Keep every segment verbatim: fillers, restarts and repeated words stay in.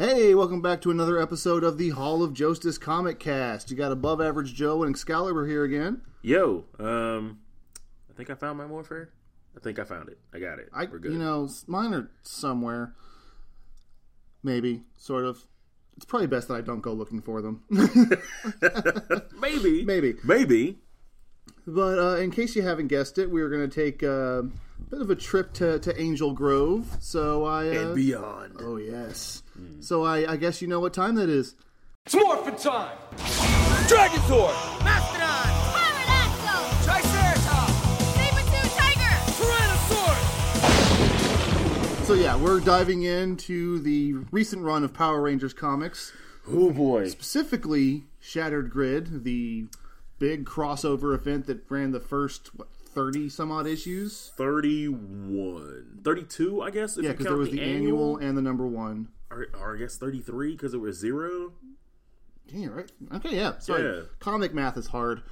Hey, welcome back to another episode of the Hall of Justice Comic Cast. You got Above Average Joe and Excalibur here again. Yo, um, I think I found my Morpher. I think I found it. I got it. I, We're good. You know, mine are somewhere. Maybe, sort of. It's probably best that I don't go looking for them. Maybe. Maybe. Maybe. But uh, in case you haven't guessed it, we were going to take uh, a bit of a trip to, to Angel Grove. So I... Uh, and beyond. Oh, yes. Mm. So I, I guess you know what time that is. It's Morphin' time! Dragonzord! Mastodon! Pterodactyl! Triceratops! Saber-tooth tiger! Tyrannosaurus! So yeah, we're diving into the recent run of Power Rangers comics. Oh boy. Specifically, Shattered Grid, the big crossover event that ran the first, what, thirty some odd issues? thirty-one. thirty-two, I guess? If Yeah, you because count there was the, the annual and the number one. Or, or I guess thirty-three because it was zero? Yeah, right. Okay, yeah. Sorry. Yeah. Comic math is hard.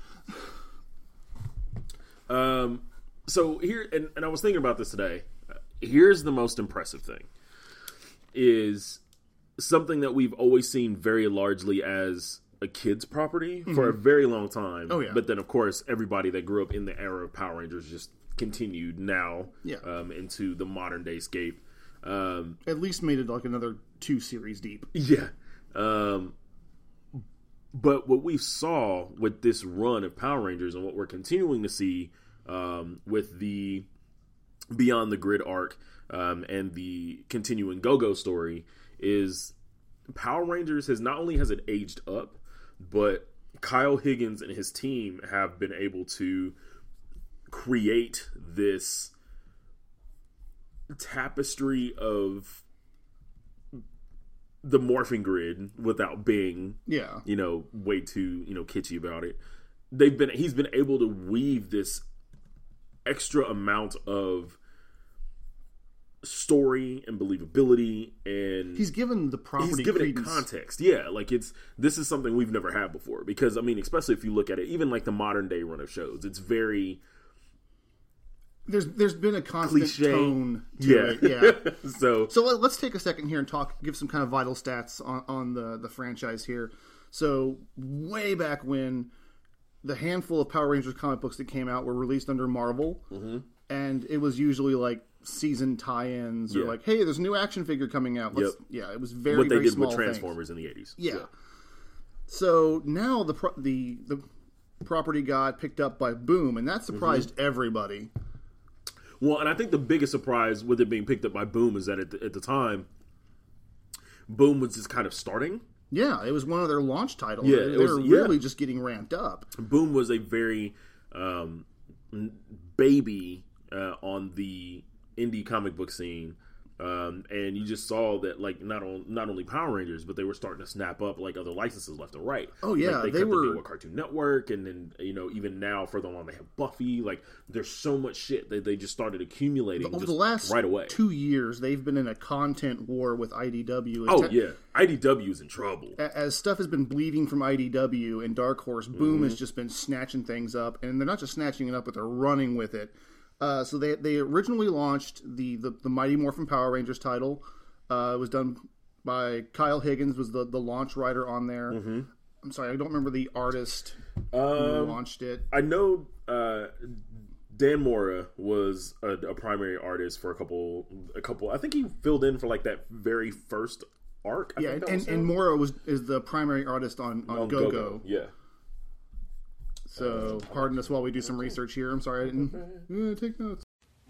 Um, so here, and, and I was thinking about this today. Here's the most impressive thing. Is something that we've always seen very largely as a kid's property mm-hmm. for a very long time. Oh, yeah. But then, of course, everybody that grew up in the era of Power Rangers just continued now yeah. um, into the modern day scape. Um, At least made it like another two series deep. Yeah. Um, but what we saw with this run of Power Rangers and what we're continuing to see um, with the Beyond the Grid arc um, and the continuing Go-Go story is Power Rangers has not only has it aged up, but Kyle Higgins and his team have been able to create this tapestry of the morphing grid without being, yeah, you know, way too, you know, kitschy about it. They've been, he's been able to weave this extra amount of story and believability, and he's given the property he's given credence. it context. Yeah, like it's this is something we've never had before. Because I mean, especially if you look at it, even like the modern day run of shows, it's very there's there's been a constant cliche tone to yeah. it. Yeah. so so let, let's take a second here and talk, give some kind of vital stats on, on the the franchise here. So way back when, the handful of Power Rangers comic books that came out were released under Marvel, mm-hmm. and it was usually like season tie-ins or yeah. like, hey, there's a new action figure coming out. Let's, yep. Yeah, it was very what they very did small with Transformers things. in the eighties. Yeah. yeah. So now the pro- the the property got picked up by Boom, and that surprised mm-hmm. everybody. Well, and I think the biggest surprise with it being picked up by Boom is that at the, at the time, Boom was just kind of starting. Yeah, it was one of their launch titles. Yeah, they it was, were yeah. really just getting ramped up. Boom was a very um, baby uh, on the indie comic book scene, um, and you just saw that like not on, not only Power Rangers, but they were starting to snap up like other licenses left and right. Oh yeah, like, they, they cut were the deal with Cartoon Network, and then you know even now further along they have Buffy. Like there's so much shit that they just started accumulating over just the last right away. Two years, they've been in a content war with I D W. As oh te- yeah, I D W is in trouble. As stuff has been bleeding from I D W and Dark Horse, Boom mm-hmm. has just been snatching things up, and they're not just snatching it up, but they're running with it. Uh, so they they originally launched the, the, the Mighty Morphin Power Rangers title. Uh, it was done by Kyle Higgins, was the, the launch writer on there. Mm-hmm. I'm sorry, I don't remember the artist um, who launched it. I know uh, Dan Mora was a, a primary artist for a couple, a couple. I think he filled in for like that very first arc. I yeah, think that and, was and Mora was is the primary artist on, on, on Go-Go. Go-Go. Yeah. So, pardon us while we do some research here. I'm sorry, I didn't uh, take notes.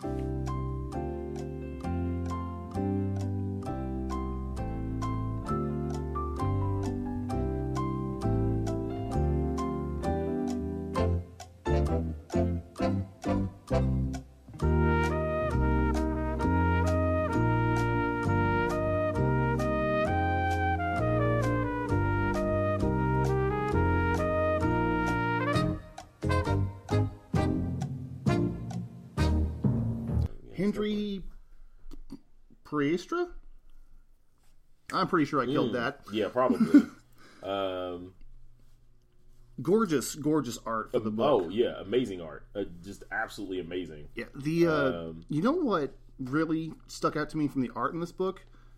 Hendry Priestra? I'm pretty sure I killed mm, that. Yeah, probably. um, gorgeous, gorgeous art for the book. Oh, yeah, amazing art. Uh, just absolutely amazing. Yeah, the uh, Um, you know what really stuck out to me from the art in this book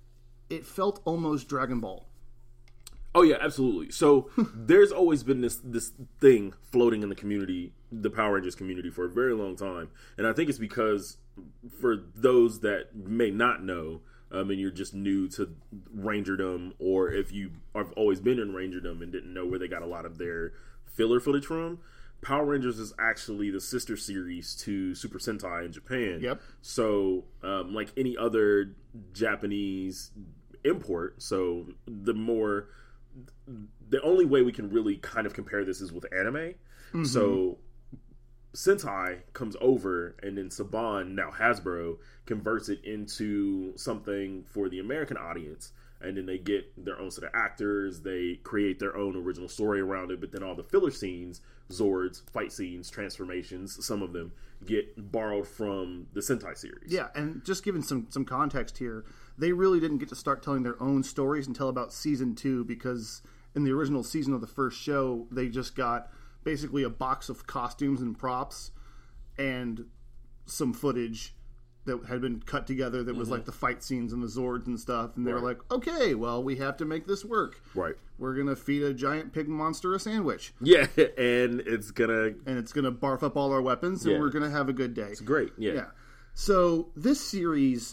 it felt almost Dragon Ball. Oh yeah, absolutely. So there's always been this this thing floating in the community, the Power Rangers community, for a very long time, and I think it's because for those that may not know, um, and you're just new to Rangerdom, or if you have always been in Rangerdom and didn't know where they got a lot of their filler footage from, Power Rangers is actually the sister series to Super Sentai in Japan. Yep. So, um, like any other Japanese import, so the more the only way we can really kind of compare this is with anime. Mm-hmm. So Sentai comes over, and then Saban, now Hasbro, converts it into something for the American audience, and then they get their own set of actors, they create their own original story around it, but then all the filler scenes, Zords, fight scenes, transformations, some of them get borrowed from the Sentai series. Yeah, and just giving some, some context here, they really didn't get to start telling their own stories until about season two, because in the original season of the first show, they just got basically a box of costumes and props and some footage that had been cut together that was mm-hmm. like the fight scenes and the Zords and stuff, and they right. were like, okay, well, we have to make this work. Right. We're going to feed a giant pig monster a sandwich. Yeah, and it's going to... And it's going to barf up all our weapons, and yeah. we're going to have a good day. It's great, yeah. Yeah. So, this series,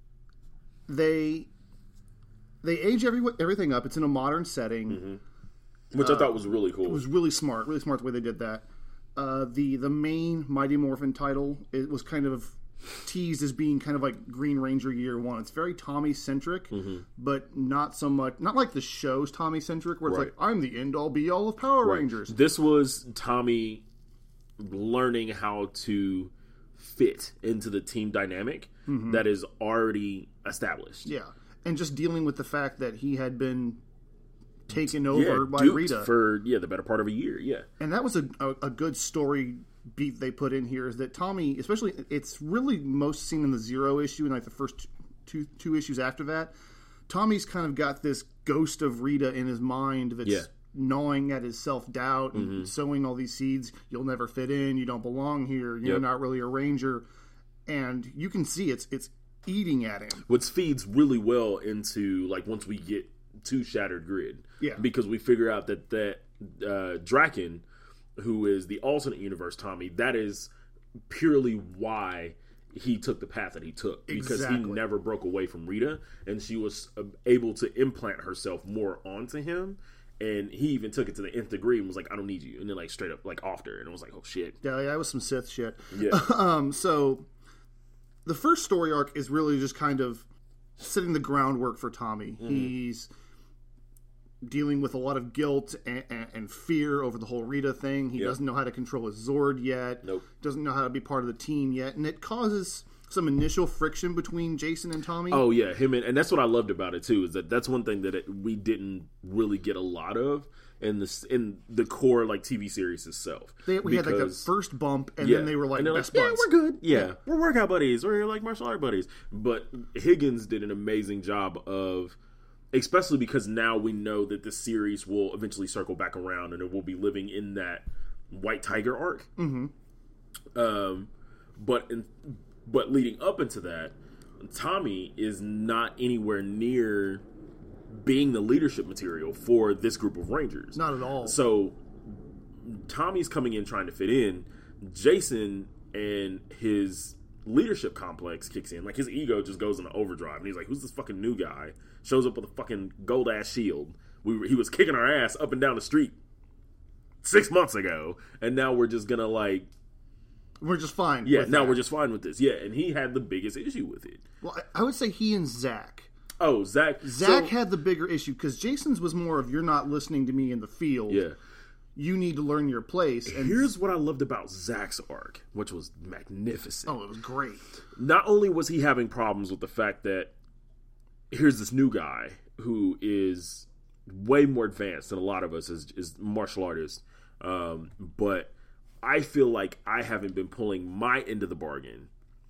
they they age every, everything up. It's in a modern setting. Mm-hmm. Which uh, I thought was really cool. It was really smart. Really smart the way they did that. Uh, the, the main Mighty Morphin title, it was kind of teased as being kind of like Green Ranger Year One. It's very Tommy-centric, mm-hmm. but not so much, not like the show's Tommy-centric, where it's right. like, I'm the end-all, be-all of Power right. Rangers. This was Tommy learning how to fit into the team dynamic mm-hmm. that is already established. Yeah, and just dealing with the fact that he had been taken over yeah, by duped Rita for yeah the better part of a year. Yeah, and that was a, a, a good story beat they put in here, is that Tommy, especially, it's really most seen in the Zero issue and like the first two two issues after that. Tommy's kind of got this ghost of Rita in his mind that's yeah. gnawing at his self-doubt and mm-hmm. sowing all these seeds. You'll never fit in, you don't belong here, you're yep. not really a ranger. And you can see it's it's eating at him. Which feeds really well into, like, once we get to Shattered Grid. Yeah. Because we figure out that, that uh, Draken, who is the alternate universe Tommy, that is purely why he took the path that he took. Because exactly. he never broke away from Rita, and she was uh, able to implant herself more onto him. And he even took it to the nth degree and was like, I don't need you. And then, like, straight up, like, offed her. And it was like, oh, shit. Yeah, yeah, that was some Sith shit. Yeah. um, so, the first story arc is really just kind of setting the groundwork for Tommy. Mm-hmm. He's dealing with a lot of guilt and, and, and fear over the whole Rita thing. He yep. doesn't know how to control his Zord yet. Nope. Doesn't know how to be part of the team yet. And it causes some initial friction between Jason and Tommy. Oh, yeah. Him and, and that's what I loved about it, too, is that that's one thing that it, we didn't really get a lot of in the, in the core, like, T V series itself. They, we because, had, like, a first bump, and yeah. then they were, like, they're best like, buds. Yeah, we're good. Yeah. yeah. We're workout buddies. We're, like, martial art buddies. But Higgins did an amazing job of... Especially because now we know that this series will eventually circle back around, and it will be living in that White Tiger arc. Mm-hmm. Um, but in, but leading up into that, Tommy is not anywhere near being the leadership material for this group of Rangers. Not at all. So Tommy's coming in trying to fit in. Jason and his leadership complex kicks in. Like, his ego just goes into overdrive, and he's like, who's this fucking new guy? Shows up with a fucking gold ass shield. We were, he was kicking our ass up and down the street six months ago, and now we're just gonna, like, we're just fine. Yeah, with now that. we're just fine with this. Yeah, and he had the biggest issue with it. Well, I, I would say he and Zach. Oh, Zach. Zach so, had the bigger issue because Jason's was more of, you're not listening to me in the field. Yeah. You need to learn your place. And here's what I loved about Zach's arc, which was magnificent. Oh, it was great. Not only was he having problems with the fact that here's this new guy who is way more advanced than a lot of us as, as martial artists, um, but I feel like I haven't been pulling my end of the bargain.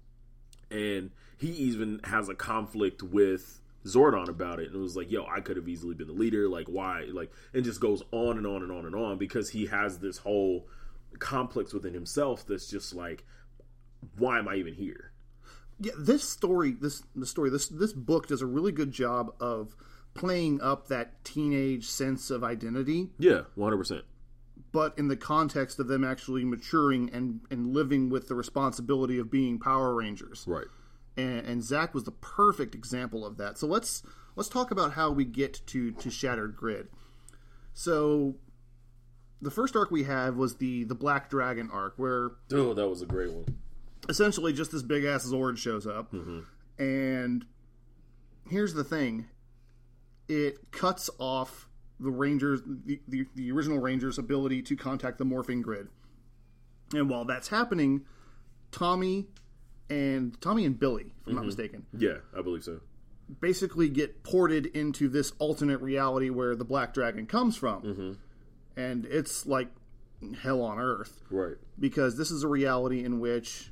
And he even has a conflict with Zordon about it, and it was like, yo, I could have easily been the leader, like, why, like, and just goes on and on and on and on, because he has this whole complex within himself that's just like, why am I even here? Yeah, this story, this the story, this this book does a really good job of playing up that teenage sense of identity. Yeah, one hundred percent. But in the context of them actually maturing and, and living with the responsibility of being Power Rangers. Right. And, and Zach was the perfect example of that. So let's let's talk about how we get to, to Shattered Grid. So the first arc we had was the, the Black Dragon arc, where Oh, that was a great one. essentially just this big ass Zord shows up. Mm-hmm. And here's the thing. It cuts off the Rangers, the, the, the original Rangers' ability to contact the morphing grid. And while that's happening, Tommy and Tommy and Billy, if I'm Mm-hmm. not mistaken, Yeah, I believe so. basically get ported into this alternate reality where the Black Dragon comes from. Mm-hmm. And it's like hell on earth. Right. Because this is a reality in which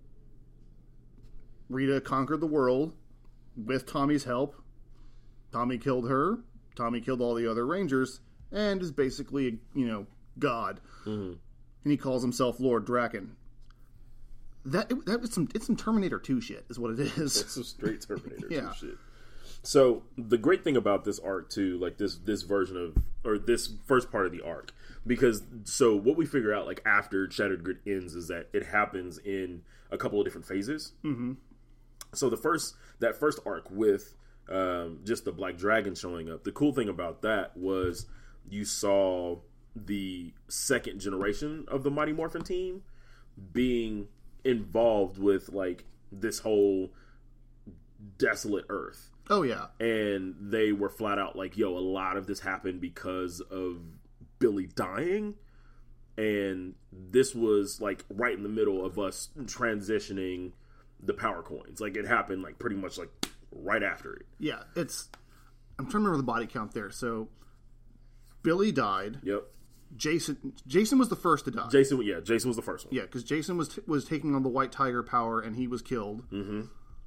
Rita conquered the world with Tommy's help. Tommy killed her. Tommy killed all the other Rangers, and is basically, you know, God. Mm-hmm. And he calls himself Lord Draken. That that it's some it's some Terminator two shit, is what it is. It's some straight Terminator Yeah. two shit. So the great thing about this arc too, like this this version of or this first part of the arc, because so what we figure out like after Shattered Grid ends is that it happens in a couple of different phases. Mm-hmm. So the first that first arc with um, just the Black Dragon showing up. The cool thing about that was you saw the second generation of the Mighty Morphin team being involved with like this whole desolate Earth. Oh yeah. And they were flat out like, yo, a lot of this happened because of Billy dying. And this was like right in the middle of us transitioning the power coins. Like it happened like pretty much like right after it. Yeah, it's I'm trying to remember the body count there. So Billy died. Yep. Jason Jason was the first to die. Jason, yeah, Jason was the first one. Yeah, because Jason was was taking on the White Tiger power, and he was killed. Mm-hmm.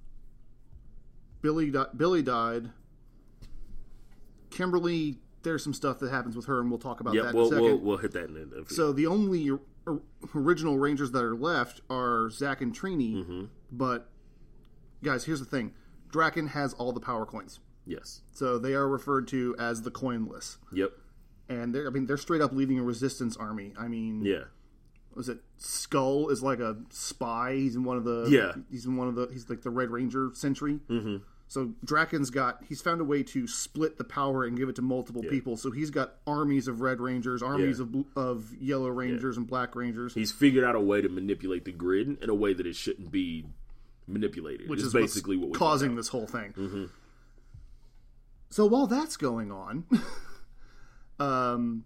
Billy di- Billy died. Kimberly, there's some stuff that happens with her, and we'll talk about Yeah, that we'll, in a 2nd we'll we'll hit that in a few. So the only or- original Rangers that are left are Zach and Trini. Mm-hmm. But guys, here's the thing: Draken has all the power coins, Yes. so they are referred to as the Coinless. Yep. And they're, I mean, they're straight up leading a resistance army. I mean, Yeah. was it Skull is like a spy? He's in one of the Yeah. He's in one of the. He's like the Red Ranger sentry. Mm-hmm. So Draken's got. He's found a way to split the power and give it to multiple Yeah. people. So he's got armies of Red Rangers, armies Yeah. of bl- of Yellow Rangers and Black Rangers. He's figured out a way to manipulate the grid in a way that it shouldn't be manipulated. which is is basically what's what we causing found out. this whole thing. Mm-hmm. So while that's going on, um,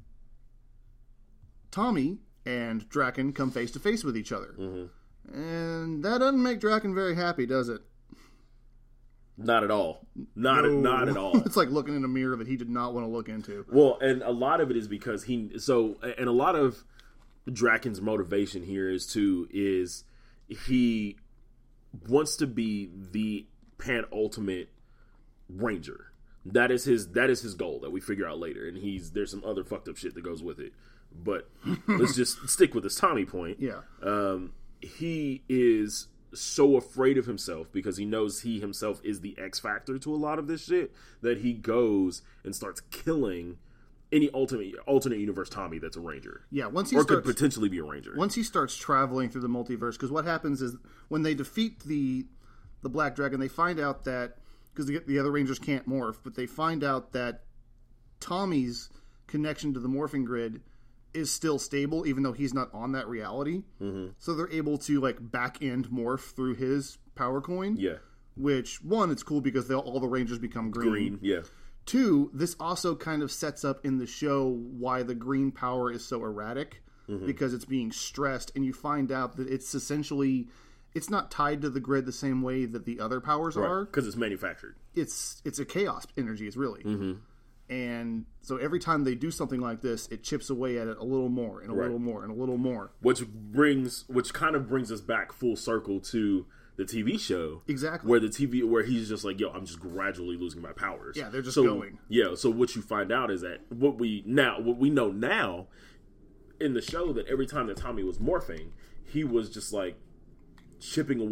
Tommy and Draken come face to face with each other, Mm-hmm. and that doesn't make Draken very happy, does it? Not at all. Not No. not at all. It's like looking in a mirror that he did not want to look into. Well, and a lot of it is because he so and a lot of Draken's motivation here is to is he wants to be the penultimate ranger. That is his that is his goal that we figure out later, and he's there's some other fucked up shit that goes with it. But let's just stick with this Tommy point. Yeah. Um, he is so afraid of himself because he knows he himself is the X factor to a lot of this shit that he goes and starts killing any alternate alternate universe Tommy that's a ranger. Yeah, once he or starts, could potentially be a ranger. once he starts traveling through the multiverse, because what happens is when they defeat the the Black Dragon, they find out that because the, the other Rangers can't morph, but they find out that Tommy's connection to the morphing grid is still stable, even though he's not on that reality. Mm-hmm. So they're able to like back end morph through his power coin. Yeah, Which one, it's cool because they'll, all the Rangers become green. green. Yeah, Two, this also kind of sets up in the show why the green power is so erratic, mm-hmm. because it's being stressed, and you find out that it's essentially it's not tied to the grid the same way that the other powers are. because it's manufactured. It's it's a chaos energy, it's really. Mm-hmm. And so every time they do something like this, it chips away at it a little more and a Right. little more and a little more. Which brings, which kind of brings us back full circle to the T V show, Exactly. where the T V, where he's just like, yo, I'm just gradually losing my powers. Yeah, they're just so, going. Yeah, so what you find out is that what we now, what we know now in the show, that every time that Tommy was morphing, he was just like chipping away.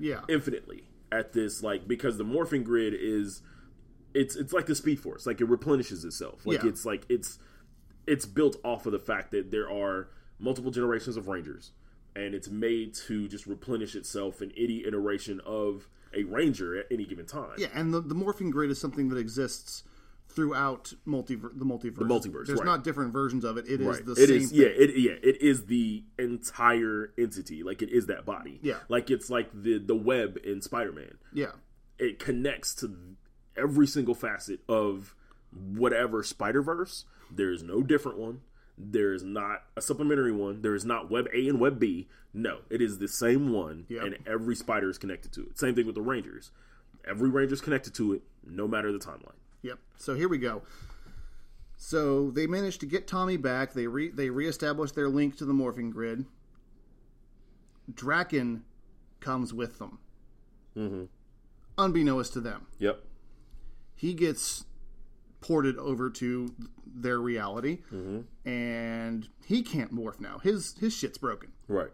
Yeah. infinitely at this, like, because the morphing grid is it's it's like the Speed Force, like it replenishes itself. Like Yeah. it's like it's it's built off of the fact that there are multiple generations of Rangers, and it's made to just replenish itself in any iteration of a Ranger at any given time. Yeah, and the, the morphing grid is something that exists throughout multiver- the multiverse. The multiverse, There's right. not different versions of it. It is Right. the It same is, thing. yeah, it, yeah, it is the entire entity. Like it is that body. Yeah. Like it's like the the web in Spider-Man. Yeah. It connects to every single facet of whatever Spider-Verse. There's no different one. There is not a supplementary one. There is not Web A and Web B. No, it is the same one, Yep. and every spider is connected to it. Same thing with the Rangers. Every Ranger is connected to it, no matter the timeline. Yep. So here we go. So they managed to get Tommy back. They re- they reestablished their link to the morphing grid. Draken comes with them. Mm-hmm. Unbeknownst to them. Yep. He gets ported over to their reality, Mm-hmm. and he can't morph now. His his shit's broken. Right.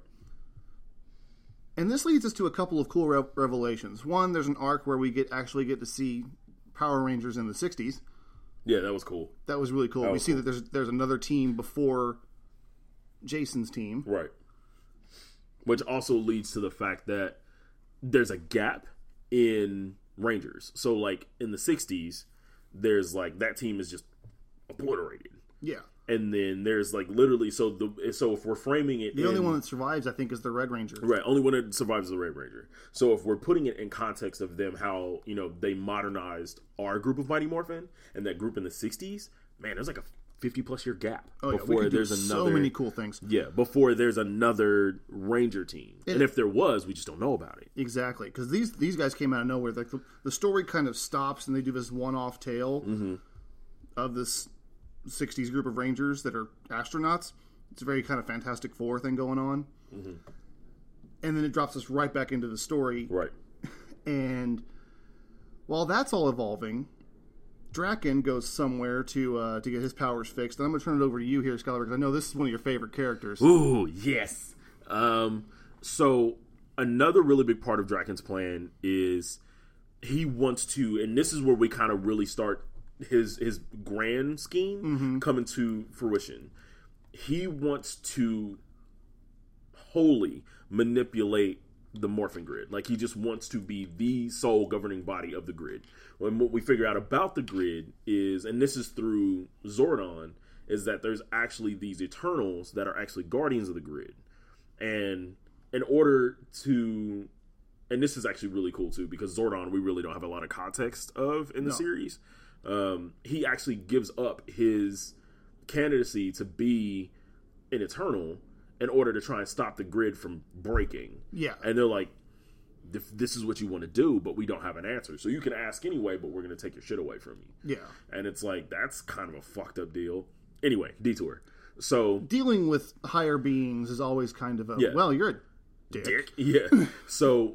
And this leads us to a couple of cool re- revelations. One, there's an arc where we get actually get to see Power Rangers in the sixties. Yeah, that was cool. That was really cool. That We was see cool. that there's there's another team before Jason's team. Right. Which also leads to the fact that there's a gap in Rangers. So, like, in the sixties, there's, like, that team is just obliterated. Yeah. And then there's, like, literally, so the so if we're framing it The in, only one that survives, I think, is the Red Ranger. Right, only one that survives is the Red Ranger. So if we're putting it in context of them, how, you know, they modernized our group of Mighty Morphin and that group in the sixties, man, there's like a fifty plus year gap Oh, yeah. We before could do there's so another many cool things. Yeah, before there's another Ranger team. It- and if there was, we just don't know about it. Exactly, because these these guys came out of nowhere. Like the, the story kind of stops, and they do this one-off tale Mm-hmm. of this sixties group of Rangers that are astronauts. It's a very kind of Fantastic Four thing going on, Mm-hmm. and then it drops us right back into the story. Right. And while that's all evolving, Draken goes somewhere to uh, to get his powers fixed. And I'm going to turn it over to you here, Scholar, because I know this is one of your favorite characters. Ooh, yes. Um, so another really big part of Draken's plan is he wants to, and this is where we kind of really start his his grand scheme Mm-hmm. coming to fruition. He wants to wholly manipulate the morphing grid. Like, he just wants to be the sole governing body of the grid. And what we figure out about the grid is, and this is through Zordon, is that there's actually these Eternals that are actually guardians of the grid. And in order to, and this is actually really cool too, because Zordon we really don't have a lot of context of in the No. series. Um, he actually gives up his candidacy to be an Eternal in order to try and stop the grid from breaking. Yeah. And they're like, "If this is what you want to do, but we don't have an answer. So you can ask anyway, but we're going to take your shit away from you." Yeah. And it's like, that's kind of a fucked up deal. Anyway, detour. So, Dealing with higher beings is always kind of a, Yeah. well, you're a dick. dick. Yeah. So,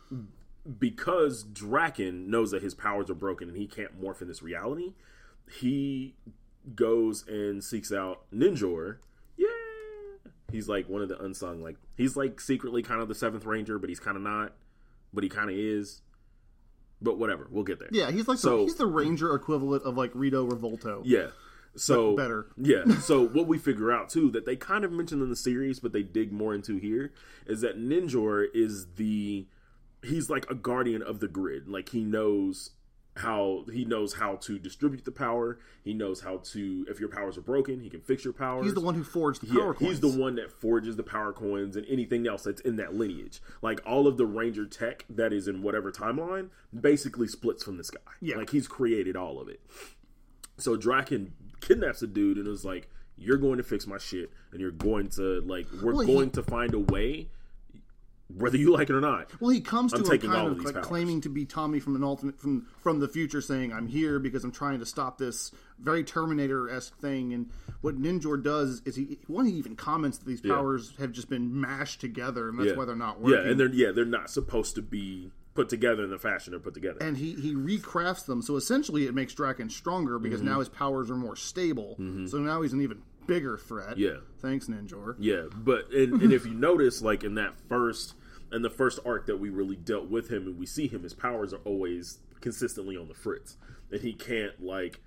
because Draken knows that his powers are broken and he can't morph in this reality, he goes and seeks out Ninjor. Yeah. He's like one of the unsung, like, he's like secretly kind of the seventh Ranger, but he's kind of not. But he kind of is. But whatever, we'll get there. Yeah, he's like So- the, he's the Ranger equivalent of like Rito Revolto. Yeah. So But better. Yeah. So what we figure out too that they kind of mentioned in the series, but they dig more into here, is that Ninjor is the he's like a guardian of the grid. Like, he knows how he knows how to distribute the power. He knows how to, if your powers are broken, he can fix your powers. He's the one who forged the Yeah, power coins. he's the one that forges the power coins and anything else that's in that lineage. Like, all of the Ranger tech that is in whatever timeline basically splits from this guy. Yeah. Like, he's created all of it. So Draken kidnaps a dude and is like, "You're going to fix my shit, and you're going to, like, we're Well, he- going to find a way, whether you like it or not." Well, he comes to I'm him taking all kind of of these like powers. claiming to be Tommy from an alternate from from the future, saying, "I'm here because I'm trying to stop this very Terminator-esque thing." And what Ninjor does is he one he even comments that these Yeah. powers have just been mashed together, and that's Yeah. why they're not working. Yeah, and they're yeah, they're not supposed to be put together in the fashion they're put together. and he, he recrafts them. So essentially it makes Draken stronger because Mm-hmm. now his powers are more stable. So now he's an even bigger threat. Yeah. Thanks, Ninjor. Yeah, but and, and if you notice, like, in that first, And the first arc that we really dealt with him and we see him, his powers are always consistently on the fritz. And he can't, like,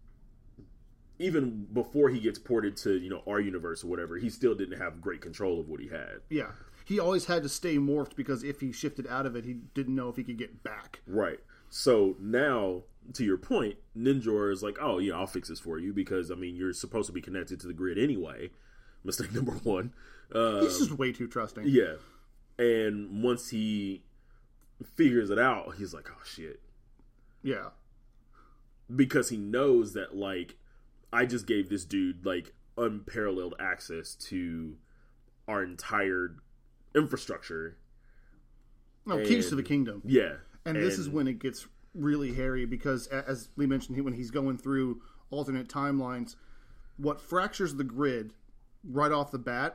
even before he gets ported to, you know, our universe or whatever, he still didn't have great control of what he had. Yeah. He always had to stay morphed because if he shifted out of it, he didn't know if he could get back. Right. So now, to your point, Ninjor is like, oh, yeah, I'll fix this for you because, I mean, you're supposed to be connected to the grid anyway. Mistake number one. Um, He's just way too trusting. Yeah. And once he figures it out, he's like, oh, shit. Yeah. Because he knows that, like, I just gave this dude, like, unparalleled access to our entire infrastructure. No, and, keys to the kingdom. Yeah. And, and this is when it gets really hairy because, as Lee mentioned, when he's going through alternate timelines, what fractures the grid right off the bat,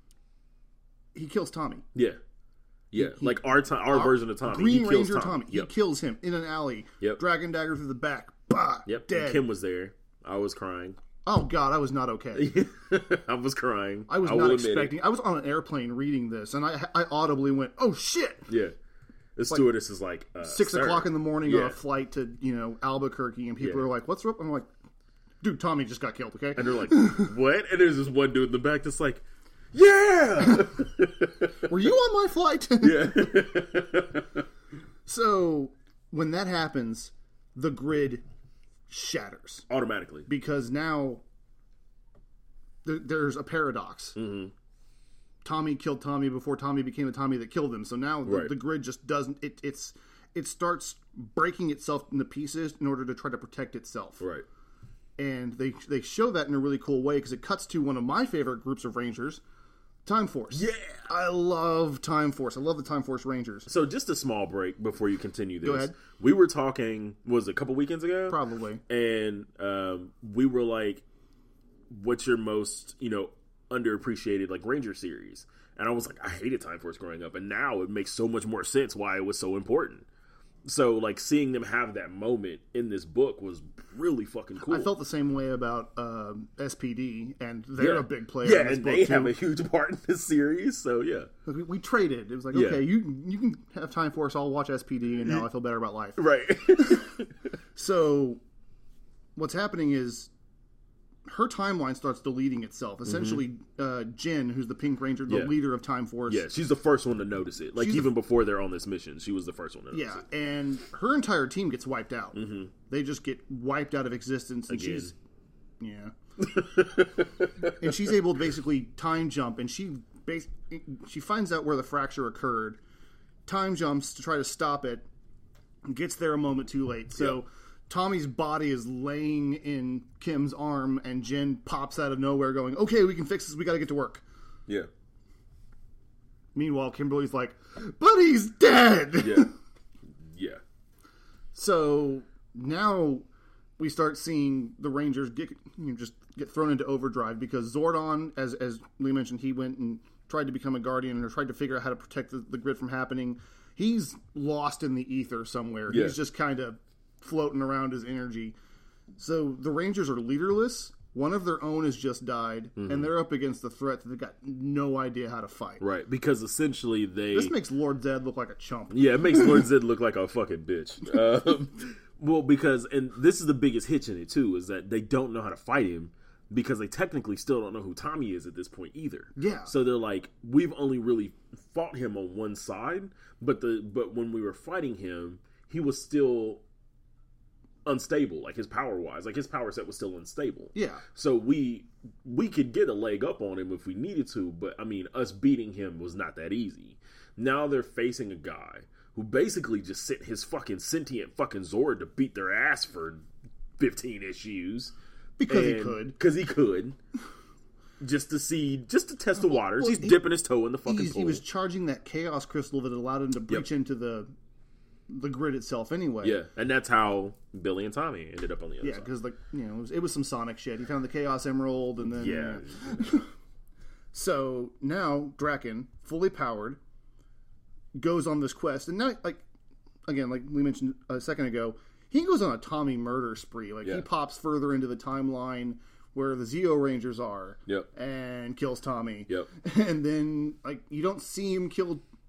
he kills Tommy. Yeah. Yeah, he, like our our, our version of Tommy. Green he Ranger Tommy. Tommy. Yep. He kills him in an alley. Yep. Dragon dagger through the back. Bah! Yep. Dead. And Kim was there. I was crying. Oh, God, I was not okay. I was crying. I was I not expecting... I was on an airplane reading this, and I I audibly went, oh, shit! Yeah. The stewardess like, is like... Uh, six sir. o'clock in the morning yeah. on a flight to, you know, Albuquerque, and people yeah. are like, what's up? I'm like, dude, Tommy just got killed, okay? And they're like, what? And there's this one dude in the back that's like, yeah! Were you on my flight? Yeah. So, when that happens, the grid shatters. Automatically. Because now there, there's a paradox. Mm-hmm. Tommy killed Tommy before Tommy became the Tommy that killed him. So now the, right. the grid just doesn't... It, it's it starts breaking itself into pieces in order to try to protect itself. Right. And they they show that in a really cool way because it cuts to one of my favorite groups of Rangers, Time Force. Yeah! I love Time Force. I love the Time Force Rangers. So just a small break before you continue this. Go ahead. We were talking, was it a couple weekends ago? Probably. And um, we were like, what's your most, you know, underappreciated, like, Ranger series? And I was like, I hated Time Force growing up. And now it makes so much more sense why it was so important. So, like, seeing them have that moment in this book was really fucking cool. I felt the same way about um, S P D, and they're yeah. a big player. Yeah, in this and book they too. have a huge part in this series, so yeah. We, we traded. It was like, yeah. okay, you you can have Time Force, I'll watch S P D, and now I feel better about life. Right. So, what's happening is her timeline starts deleting itself. Essentially, mm-hmm. uh, Jin, who's the Pink Ranger, the yeah. leader of Time Force. Yeah, she's the first one to notice it. Like, she's even the, before they're on this mission, she was the first one to notice yeah, it. Yeah, and her entire team gets wiped out. Mm-hmm. They just get wiped out of existence, and Again. she's... Yeah. And she's able to basically time jump, and she bas- she finds out where the fracture occurred, time jumps to try to stop it, gets there a moment too late. So... Yep. Tommy's body is laying in Kim's arm, and Jen pops out of nowhere going, okay, we can fix this, we gotta get to work. Yeah. Meanwhile, Kimberly's like, but he's dead! Yeah. Yeah. So, now we start seeing the Rangers get you know, just get thrown into overdrive, because Zordon, as as Lee mentioned, he went and tried to become a Guardian, or tried to figure out how to protect the, the grid from happening. He's lost in the ether somewhere. Yeah. He's just kind of floating around his energy. So the Rangers are leaderless. One of their own has just died, mm-hmm. and they're up against the threat that they've got no idea how to fight. Right, because essentially they... This makes Lord Zed look like a chump. Yeah, it makes Lord Zed look like a fucking bitch. Um, well, because... And this is the biggest hitch in it, too, is that they don't know how to fight him, because they technically still don't know who Tommy is at this point, either. Yeah. So they're like, we've only really fought him on one side, but the but when we were fighting him, he was still... unstable, like his power wise, like his power set was still unstable. Yeah. So we we could get a leg up on him if we needed to, but I mean, us beating him was not that easy. Now they're facing a guy who basically just sent his fucking sentient fucking Zord to beat their ass for fifteen issues because and, he could, because he could. Just to see, just to test the waters. Well, he's he, dipping his toe in the fucking pool. He was charging that chaos crystal that allowed him to breach yep. into the the grid itself anyway. Yeah, and that's how Billy and Tommy ended up on the other yeah, side. Yeah, because like you know, it was, it was some Sonic shit. He found the Chaos Emerald, and then yeah. Uh, so now Draken, fully powered, goes on this quest, and now like again, like we mentioned a second ago, he goes on a Tommy murder spree. Like yeah. he pops further into the timeline where the Zeo Rangers are, yep. and kills Tommy. Yep. And then like you don't see him kill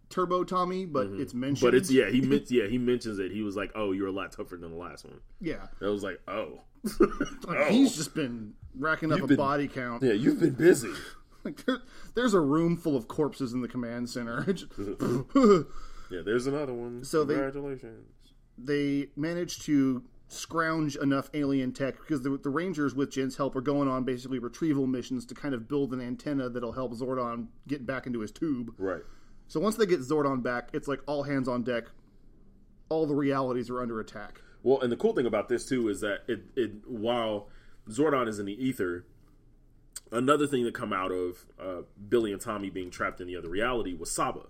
Turbo Tommy, but Mm-hmm. it's mentioned. But it's yeah, he men- yeah he mentions it. He was like, "Oh, you're a lot tougher than the last one." yeah. I was like, "Oh, Like, Oh. he's just been racking up You've a been- body count. yeah, you've been busy." Like there, there's a room full of corpses in the command center. It just- Yeah, there's another one. So they- Congratulations. they managed to scrounge enough alien tech because the, the Rangers, with Jen's help, are going on basically retrieval missions to kind of build an antenna that'll help Zordon get back into his tube. Right. So once they get Zordon back, it's like all hands on deck. All the realities are under attack. Well, and the cool thing about this too is that it, it while Zordon is in the ether, another thing that come out of uh, Billy and Tommy being trapped in the other reality was Saba.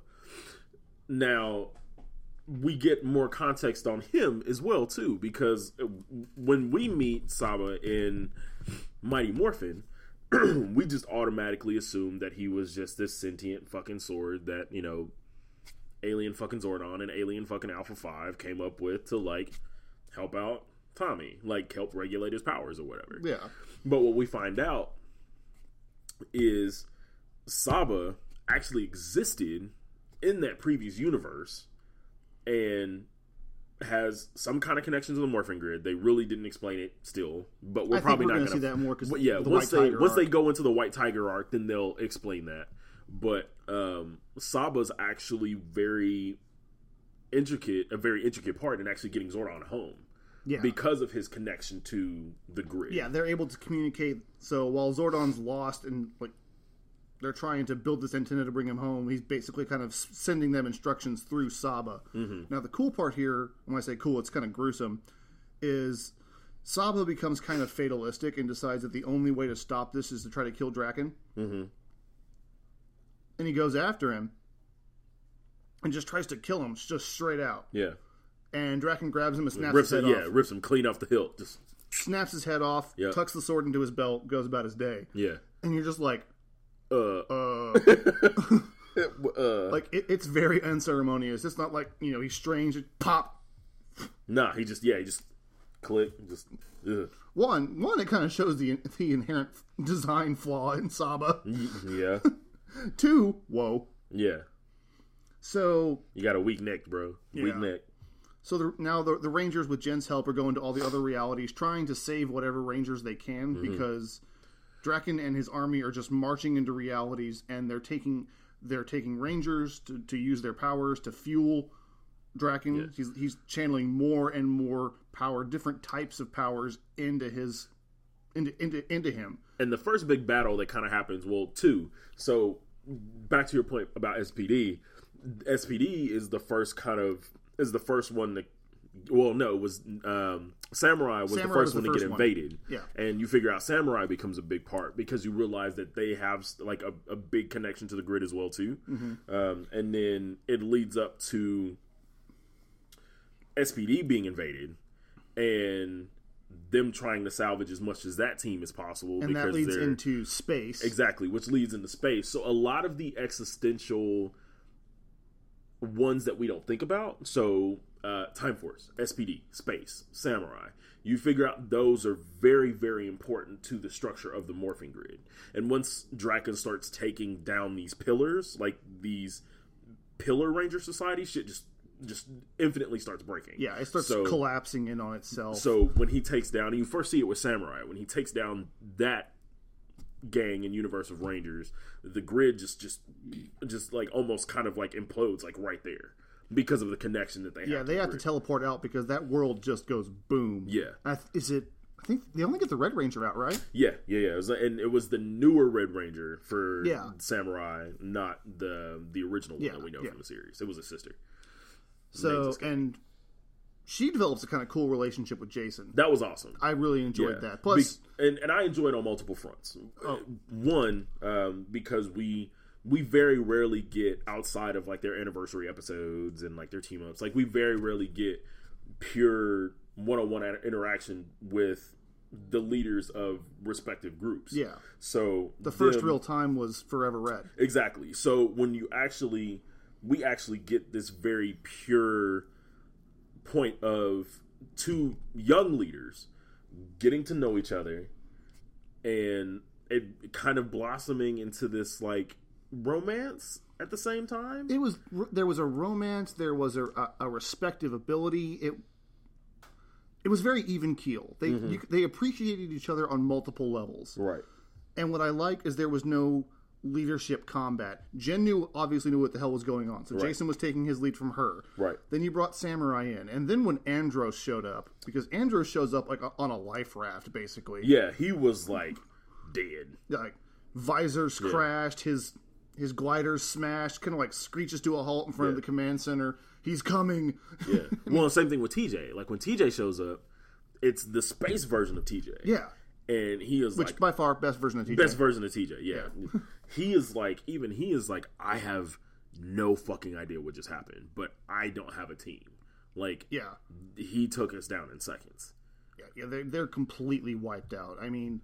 Now, we get more context on him as well too, because when we meet Saba in Mighty Morphin, we just automatically assume that he was just this sentient fucking sword that, you know, alien fucking Zordon and alien fucking Alpha five came up with to, like, help out Tommy, like, help regulate his powers or whatever. Yeah. But what we find out is Saba actually existed in that previous universe and has some kind of connection to the Morphin Grid. They really didn't explain it still, but we're I probably think we're not gonna going see that more because yeah, the once White they Tiger once they arc. go into the White Tiger arc, then they'll explain that. But um, Saba's actually very intricate, a very intricate part in actually getting Zordon home. Yeah. Because of his connection to the grid. Yeah, they're able to communicate. So while Zordon's lost and like they're trying to build this antenna to bring him home, he's basically kind of sending them instructions through Saba. Mm-hmm. Now the cool part here, when I say cool, it's kind of gruesome, is Saba becomes kind of fatalistic and decides that the only way to stop this is to try to kill Draken. Mm-hmm. And he goes after him and just tries to kill him just straight out. Yeah. And Draken grabs him and snaps Rips his it, head yeah, off. rips him clean off the hilt. Just Snaps his head off, Yep. tucks the sword into his belt, goes about his day. yeah. And you're just like, Uh, uh... uh like, it, it's very unceremonious. It's not like, you know, he's strange, it pop. nah, he just yeah, he just click, just ugh. One, one, it kind of shows the the inherent design flaw in Saba. Yeah. Two, whoa. Yeah. So, You got a weak neck, bro. Weak Yeah. neck. so the, now the, the Rangers, with Jen's help, are going to all the other realities, trying to save whatever Rangers they can, Mm-hmm. because Draken and his army are just marching into realities, and they're taking they're taking Rangers to, to use their powers to fuel Draken. Yeah. He's he's channeling more and more power, different types of powers into his into into into him. And the first big battle that kind of happens, well, two. So back to your point about S P D. S P D is the first kind of is the first one to. Well, no, it was um, Samurai was Samurai the first was the one to first get one. invaded. Yeah. And you figure out Samurai becomes a big part because you realize that they have like a, a big connection to the grid as well too. Mm-hmm. Um, and then it leads up to S P D being invaded and them trying to salvage as much as that team as possible. And because that leads they're, into space. exactly, which leads into space. So a lot of the existential ones that we don't think about. So uh, Time Force, S P D, Space, Samurai. You figure out those are very, very important to the structure of the morphing grid. And once Draken starts taking down these pillars, like these Pillar Ranger Society, shit just just infinitely starts breaking. Yeah, it starts So- collapsing in on itself. So when he takes down, and you first see it with Samurai, when he takes down that gang and universe of Rangers, the grid just just just like almost kind of like implodes like right there because of the connection that they have. yeah, to they the have to grid. teleport out because that world just goes boom. Yeah. I th- is it? I think they only get the Red Ranger out, right? Yeah, yeah, yeah. It was, and it was the newer Red Ranger for Yeah. Samurai, not the the original one Yeah, that we know yeah. from the series. It was a sister. So Name's escaped. and she develops a kind of cool relationship with Jason. That was awesome. I really enjoyed Yeah. that. Plus, Be- and and I enjoyed on multiple fronts. Oh. One, um, because we we very rarely get outside of like their anniversary episodes and like their team ups. Like we very rarely get pure one on one interaction with the leaders of respective groups. yeah, So the first them- real time was Forever Red. Exactly. So when you actually, we actually get this very pure point of two young leaders getting to know each other and it kind of blossoming into this like romance at the same time. It was there was a romance, there was a, a, a respective ability. It it was very even keel. They Mm-hmm. you, they appreciated each other on multiple levels. Right. And what I like is there was no leadership combat. Jen knew obviously knew what the hell was going on, so Right. Jason was taking his lead from her. Right. Then you brought Samurai in, and then when Andros showed up, because Andros shows up like on a life raft, basically. Yeah, he was like dead. Like visors crashed, his his gliders smashed, kind of like screeches to a halt in front of Yeah. the command center. He's coming. Yeah. Well, same thing with T J. Like when T J shows up, it's the space version of T J. Yeah. And he is Which like by far best version of T J. best version of T J. Yeah. He is like even he is like I have no fucking idea what just happened, but I don't have a team. Like Yeah. he took us down in seconds. Yeah, yeah, they're they're completely wiped out. I mean,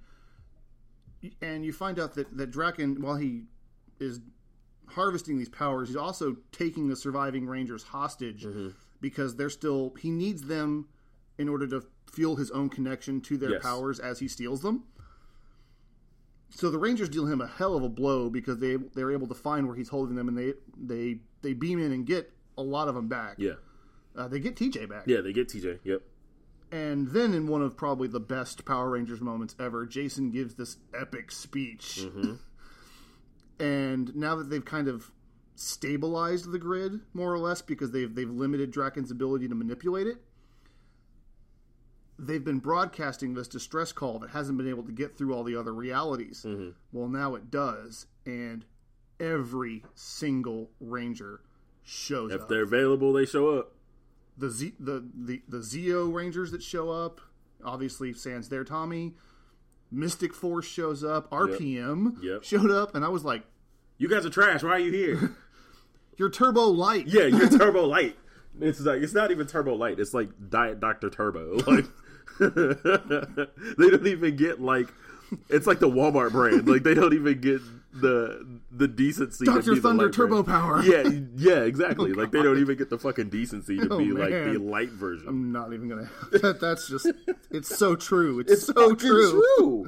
and you find out that that Draken, while he is harvesting these powers, he's also taking the surviving Rangers hostage Mm-hmm. because they're still he needs them in order to fuel his own connection to their Yes. powers as he steals them. So the Rangers deal him a hell of a blow because they they're able to find where he's holding them, and they they they beam in and get a lot of them back. Yeah. Uh, they get T J back. Yeah, they get T J. Yep. And then, in one of probably the best Power Rangers moments ever, Jason gives this epic speech. Mm-hmm. And now that they've kind of stabilized the grid, more or less, because they've they've limited Draken's ability to manipulate it, they've been broadcasting this distress call that hasn't been able to get through all the other realities. Mm-hmm. Well, now it does, and every single Ranger shows If up. they're available, they show up. The Z, the, the the Zeo Rangers that show up, obviously Sans there, Tommy. Mystic Force shows up. R P M Yep. showed up, and I was like, You guys are trash. Why are you here? "You're Turbo Light." Yeah, you're Turbo Light. It's like it's not even Turbo Light. It's like Diet Doctor Turbo. Like they don't even get like it's like the Walmart brand. Like they don't even get the the decency. to Doctor be the Thunder light Turbo brand. Power. Yeah, yeah, exactly. Oh, like they don't even get the fucking decency to Oh, be like man. the light version. I'm not even gonna. That, that's just. It's so true. It's, it's so fucking true. true.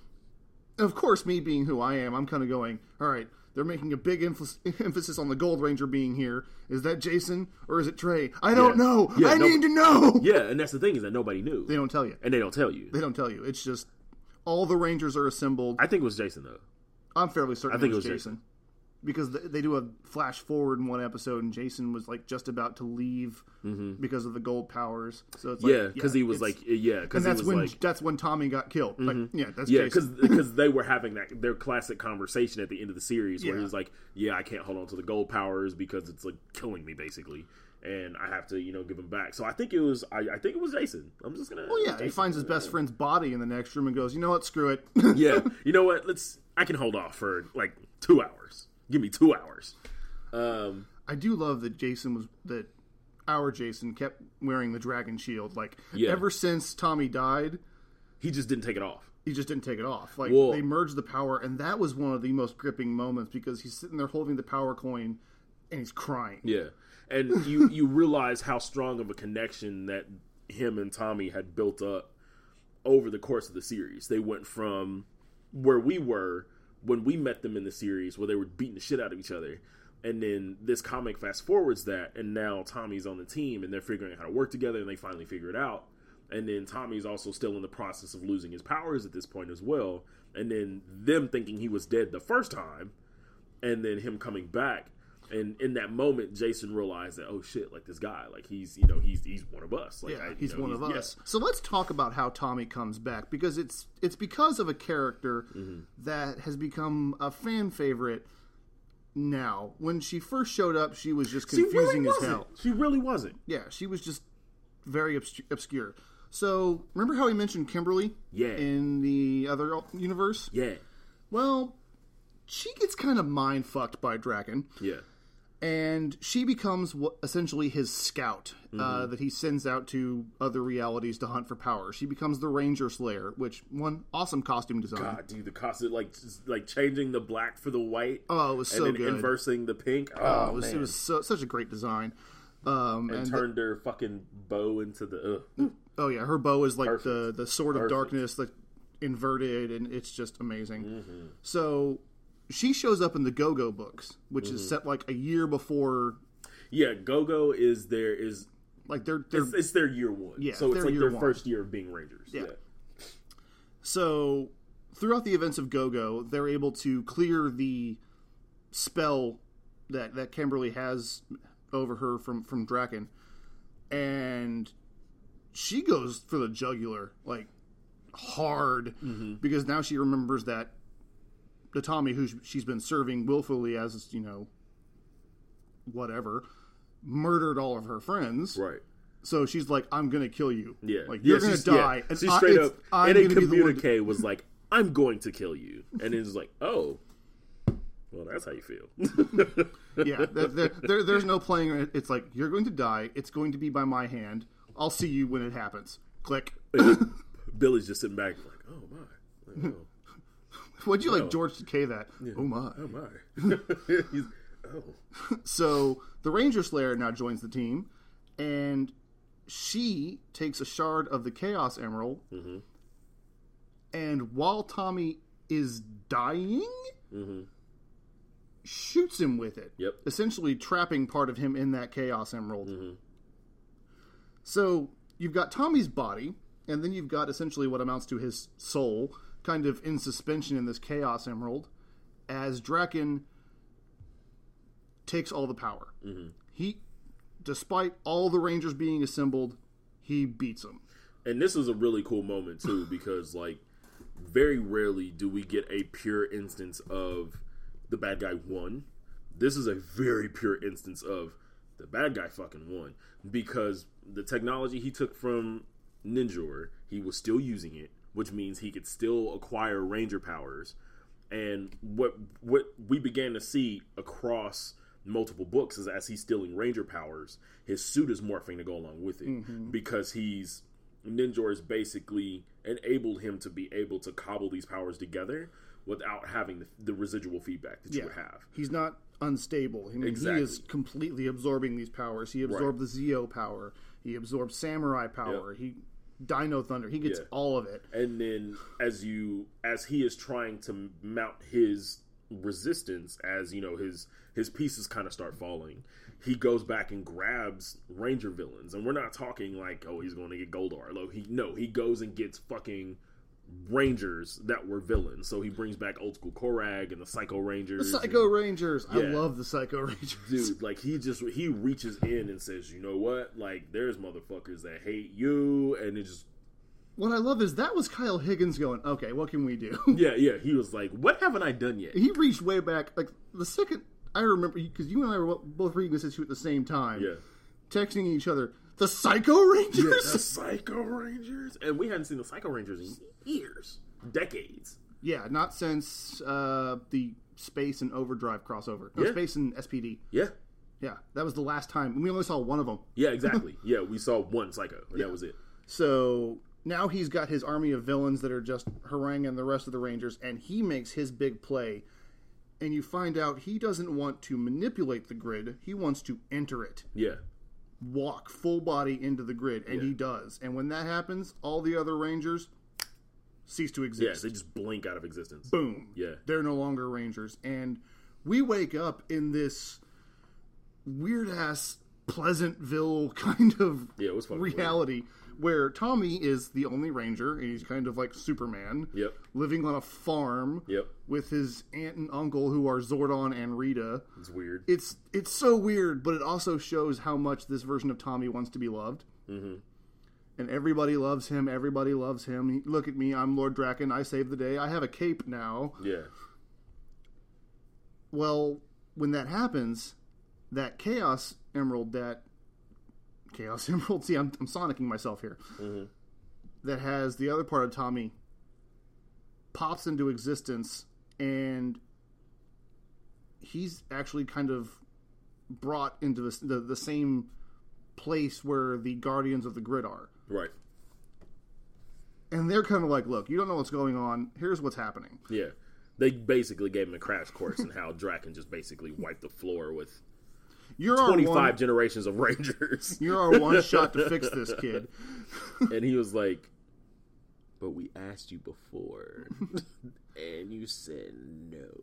Of course, me being who I am, I'm kind of going. All right, they're making a big emph- emphasis on the Gold Ranger being here. Is that Jason or is it Trey? I don't Yeah. know. Yeah, I no- need to know. Yeah, and that's the thing is that nobody knew. They don't tell you. and they don't tell you. They don't tell you. It's just all the Rangers are assembled. I think it was Jason though. I'm fairly certain I think it was it was Jason. Because th- they do a flash forward in one episode, and Jason was like just about to leave because of the gold powers. So it's like, Yeah, because he was it's- like, yeah, because and he that's was when like, that's when Tommy got killed. Like, yeah, that's yeah, because Jason. because they were having that their classic conversation at the end of the series where Yeah. he was like, yeah, I can't hold on to the gold powers because it's like killing me basically, and I have to you know give them back. So I think it was I, I think it was Jason. I'm just gonna. Well, yeah, he Jason. finds his best friend's body in the next room and goes, you know what, screw it. Yeah, you know what? Let's. I can hold off for like two hours. Give me two hours. Um, I do love that Jason was that our Jason kept wearing the dragon shield. Like Yeah. ever since Tommy died, he just didn't take it off. he just didn't take it off. Like Well- they merged the power, and that was one of the most gripping moments because he's sitting there holding the power coin and he's crying. Yeah, and you you realize how strong of a connection that him and Tommy had built up over the course of the series. They went from where we were when we met them in the series, where they were beating the shit out of each other, and then this comic fast forwards that, and now Tommy's on the team, and they're figuring out how to work together, and they finally figure it out. And then Tommy's also still in the process of losing his powers at this point as well. And then them thinking he was dead the first time, and then him coming back. And in that moment, Jason realized that, oh shit, like this guy, like he's, you know, he's he's one of us. Like, Yeah, I, you he's know, one of yeah. us. So let's talk about how Tommy comes back because it's it's because of a character Mm-hmm. that has become a fan favorite. Now, when she first showed up, she was just She confusing really as wasn't. hell. She really wasn't. Yeah, she was just very obs- obscure. So remember how we mentioned Kimberly? Yeah. In the other universe. Yeah, Well, she gets kind of mind fucked by Draken. yeah, And she becomes what, essentially his scout Mm-hmm. uh, that he sends out to other realities to hunt for power. She becomes the Ranger Slayer, which one awesome costume design. God, dude, the costume, like, just, like changing the black for the white. Oh, it was so and then good. inversing the pink. Oh, Oh, it was, man. it was so, such a great design. Um, and, and the- turned her fucking bow into the. Ugh. oh yeah, her bow is like Perfect. the the sword of Perfect. darkness, like inverted, and it's just amazing. Mm-hmm. So she shows up in the Go-Go books, which Mm-hmm. is set like a year before. Yeah, Go-Go is their is Like they're they're it's, it's their year one. Yeah, so it's their like year their one. first year of being Rangers. Yeah. Yeah. so throughout the events of Go-Go, they're able to clear the spell that that Kimberly has over her from from Draken, and she goes for the jugular like hard Mm-hmm. because now she remembers that the Tommy who she's been serving willfully as, you know, whatever, murdered all of her friends. Right. So she's like, I'm going to kill you. Yeah. Like, yeah, you're going to she's- die. Yeah. And She I- straight it's- up I'm in a gonna be the one to- communique was like, I'm going to kill you. And it's like, oh. Well, that's how you feel. Yeah, there, there, there- there's no playing it. It's like, you're going to die. It's going to be by my hand. I'll see you when it happens. Click. Billy's just sitting back like, oh my. Like, oh, What'd you like No. George Takei that? Oh my. oh my. He's, oh. So the Ranger Slayer now joins the team, and she takes a shard of the Chaos Emerald, Mm-hmm. and while Tommy is dying, shoots him with it. Yep. Essentially trapping part of him in that Chaos Emerald. Mm-hmm. So you've got Tommy's body, and then you've got essentially what amounts to his soul, kind of in suspension in this Chaos Emerald, as Draken takes all the power. Mm-hmm. He, despite all the Rangers being assembled, he beats them. And this is a really cool moment too, because like very rarely do we get a pure instance of the bad guy won. This is a very pure instance of the bad guy fucking won, because the technology he took from Ninjor, he was still using it, which means he could still acquire Ranger powers. And what what we began to see across multiple books is as he's stealing Ranger powers, his suit is morphing to go along with it, Mm-hmm. because he's Ninjor has basically enabled him to be able to cobble these powers together without having the, the residual feedback that you would have. He's not unstable. I mean, Exactly. he is completely absorbing these powers. He absorbed the Zeo power. He absorbed Samurai power. Yep. He Dino Thunder. He gets Yeah. all of it. And then as you as he is trying to mount his resistance, as you know his his pieces kind of start falling, he goes back and grabs Ranger villains. And we're not talking like, oh, he's going to get Goldar. No, he no, he goes and gets fucking Rangers that were villains. So he brings back old school Korag and the Psycho Rangers. The Psycho and, Rangers. I Yeah. love the Psycho Rangers. dude, like he just he reaches in and says, you know what? Like there's motherfuckers that hate you, and it just What I love is that was Kyle Higgins going, okay, what can we do? yeah, yeah. He was like, what haven't I done yet? He reached way back. Like, the second I remember, because you and I were both reading this issue at the same time, Yeah. texting each other, the Psycho Rangers? The Psycho Rangers, and we hadn't seen the Psycho Rangers in years, decades. Yeah, not since uh, the Space and Overdrive crossover. No, Yeah. Space and S P D. Yeah, Yeah, that was the last time. We only saw one of them. yeah, exactly. yeah, we saw one Psycho, and that was it. So now he's got his army of villains that are just haranguing the rest of the Rangers, and he makes his big play. And you find out he doesn't want to manipulate the grid. He wants to enter it. Yeah, Walk full body into the grid, and Yeah. he does. And when that happens, all the other Rangers cease to yeah, exist. they just blink out of existence. Boom. Yeah. They're no longer Rangers. And we wake up in this weird ass Pleasantville kind of Yeah, it was fucking weird. reality where Tommy is the only Ranger, and he's kind of like Superman, Yep, living on a farm yep. with his aunt and uncle who are Zordon and Rita. It's weird. It's it's so weird, but it also shows how much this version of Tommy wants to be loved. Mm-hmm. And everybody loves him. Everybody loves him. He- Look at me. I'm Lord Draken. I saved the day. I have a cape now. Yeah, Well, when that happens, that Chaos Emerald, that Chaos Emerald, see, I'm, I'm sonicking myself here, mm-hmm. that has the other part of Tommy, pops into existence, and he's actually kind of brought into this, the, the same place where the Guardians of the Grid are. right. And they're kind of like, look, you don't know what's going on. Here's what's happening. Yeah, they basically gave him a crash course in how Draken just basically wiped the floor with You're our twenty-five one, generations of Rangers. you're our one shot to fix this, kid. And he was like, but we asked you before, and you said no.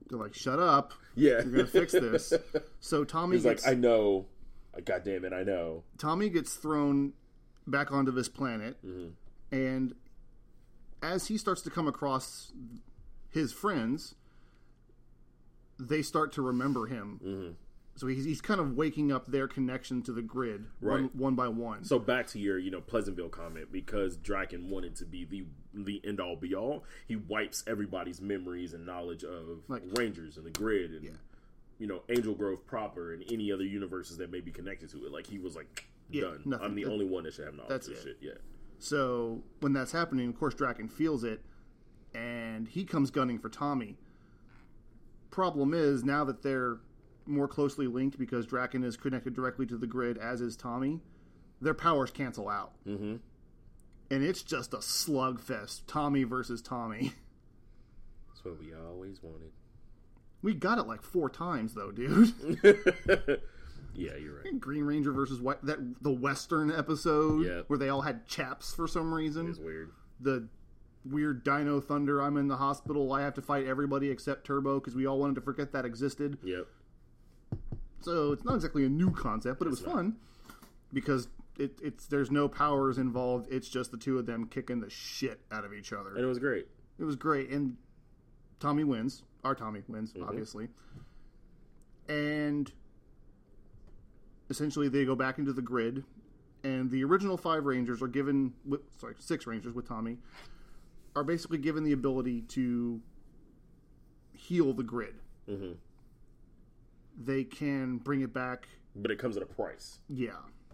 They're like, shut up. Yeah. You're going to fix this. So Tommy He's gets... like, I know. God damn it, I know. Tommy gets thrown back onto this planet, mm-hmm. and as he starts to come across his friends, they start to remember him. Mm-hmm. So he's, he's kind of waking up their connection to the grid, right. one, one by one. So back to your, you know, Pleasantville comment, because Draken wanted to be the the end all be all, he wipes everybody's memories and knowledge of like, Rangers and the grid and, yeah. you know, Angel Grove proper and any other universes that may be connected to it. Like, he was like, yeah, done. Nothing. I'm the that, only one that should have knowledge that's of this it. shit. Yeah. So when that's happening, of course, Draken feels it, and he comes gunning for Tommy. Problem is, now that they're more closely linked because Draken is connected directly to the grid, as is Tommy, their powers cancel out. Mm-hmm. And it's just a slugfest. Tommy versus Tommy. That's what we always wanted. We got it like four times, though, dude. Yeah, you're right. Green Ranger versus White, that the Western episode Yep. where they all had chaps for some reason. It's weird. The weird Dino Thunder, I'm in the hospital, I have to fight everybody except Turbo because we all wanted to forget that existed. Yep. So it's not exactly a new concept, but it was That's fun because it, it's there's no powers involved. It's just the two of them kicking the shit out of each other. And it was great. It was great, and Tommy wins. Our Tommy wins, Mm-hmm. obviously. And essentially, they go back into the grid, and the original five Rangers are given, with, sorry, six Rangers with Tommy, are basically given the ability to heal the grid. Mm-hmm. They can bring it back. But it comes at a price. Yeah.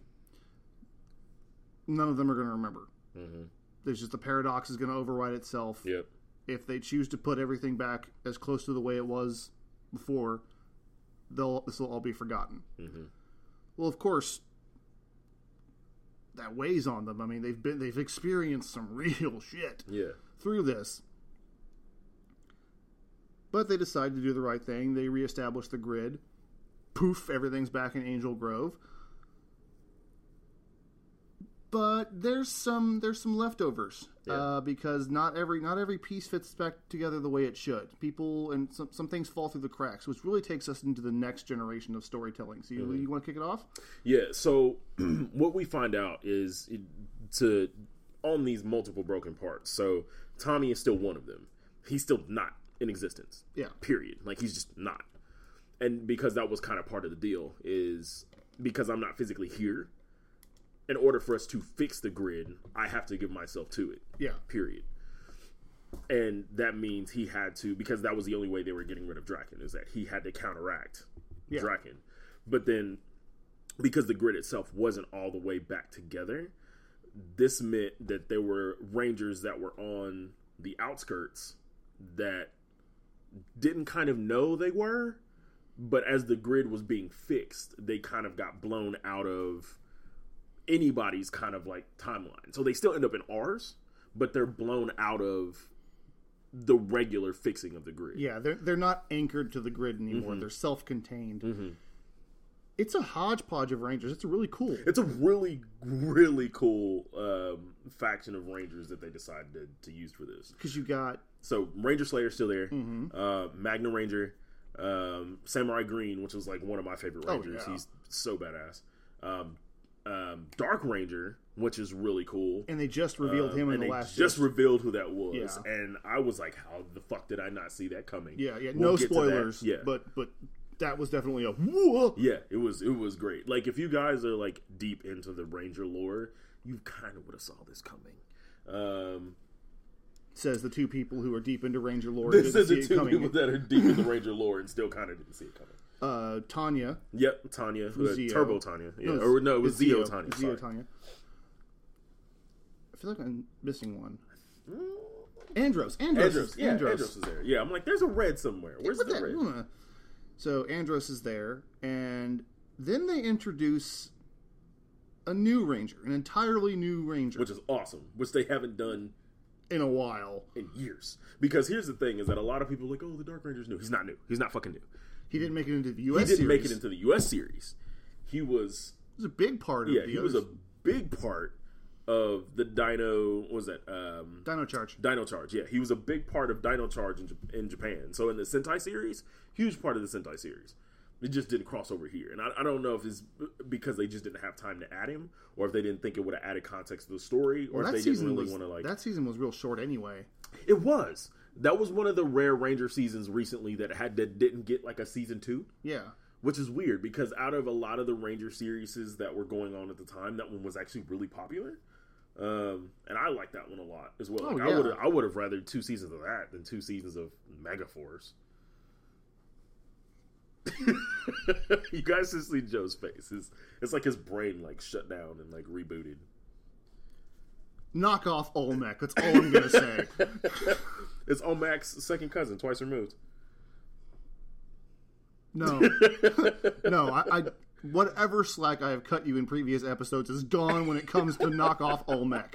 None of them are going to remember. Mm-hmm. There's just the paradox is going to override itself. Yep. If they choose to put everything back as close to the way it was before, they'll this will all be forgotten. Mm-hmm. Well, of course, that weighs on them. I mean, they've been they've experienced some real shit Yeah. through this. But they decide to do the right thing. They reestablish the grid. Poof, everything's back in Angel Grove. But there's some there's some leftovers Yeah. uh, because not every not every piece fits back together the way it should. People and some some things fall through the cracks, which really takes us into the next generation of storytelling. So you, Mm-hmm. you want to kick it off? Yeah, so what we find out is it, to on these multiple broken parts. So Tommy is still one of them. He's still not in existence. Yeah. Period. Like, he's just not. And because that was kind of part of the deal, is because I'm not physically here, in order for us to fix the grid, I have to give myself to it. Yeah. Period. And that means he had to, because that was the only way they were getting rid of Draken, is that he had to counteract Yeah. Draken. But then, because the grid itself wasn't all the way back together, this meant that there were Rangers that were on the outskirts that didn't kind of know they were, but as the grid was being fixed, they kind of got blown out of anybody's kind of like timeline. So they still end up in ours, but they're blown out of the regular fixing of the grid. Yeah, they're they're not anchored to the grid anymore. Mm-hmm. They're self-contained. Mm-hmm. It's a hodgepodge of Rangers. It's really cool. It's a really, really cool um, faction of Rangers that they decided to, to use for this. Because you got So Ranger Slayer's still there. Mm-hmm. Uh, Magna Ranger, um, Samurai Green, which was like one of my favorite Oh, Rangers. yeah. He's so badass. Um, um, Dark Ranger, which is really cool. and they just revealed Um, him in and the they last. just disc. revealed who that was, Yeah. and I was like, "How the fuck did I not see that coming?" Yeah, yeah. We'll no get to that. spoilers. Yeah, but but that was definitely a whoa. yeah, it was it was great. Like, if you guys are like deep into the Ranger lore, you kind of would have saw this coming. Um, Says the two people who are deep into Ranger lore. this didn't is see the it two coming. people that are deep in the Ranger lore and still kind of didn't see it coming. Uh, Tanya. Yep, Tanya, uh, Zeo. Turbo Tanya, yeah, No, it's- or no, it was it's Zeo Tanya. It's sorry. Zeo Tanya. I feel like I'm missing one. Andros. Andros. Andros, is, yeah, Andros. Andros is there. Yeah, I'm like, there's a red somewhere. Where's What the the- red? uh, So Andros is there, and then they introduce a new Ranger, an entirely new Ranger, Which is awesome, which they haven't done in a while. in years. Because here's the thing: is that a lot of people are like, "Oh, the Dark Ranger's new." He's not new. He's not fucking new. He didn't make it into the U He S didn't series. make it into the U S series. He was, It was a big part of yeah, the he other was a big part of the Dino. What was that? Um, Dino Charge. Dino Charge. Yeah, he was a big part of Dino Charge in, Jap- in Japan. So in the Sentai series, huge part of the Sentai series. It just didn't cross over here, and I, I don't know if it's because they just didn't have time to add him, or if they didn't think it would have added context to the story, or Well, if that they didn't season really was want to like. that season was real short anyway. It was. That was one of the rare Ranger seasons recently that had that didn't get like a season two. Yeah. Which is weird because out of a lot of the Ranger series that were going on at the time, that one was actually really popular. Um, and I like that one a lot as well. Oh, Like, yeah. I would I would have rather two seasons of that than two seasons of Megaforce. You guys should see Joe's face. It's, it's like his brain like shut down and like rebooted. Knock off Olmec. That's all I'm gonna say. It's Olmec's second cousin, twice removed. No, no. I, I whatever slack I have cut you in previous episodes is gone when it comes to knock off Olmec.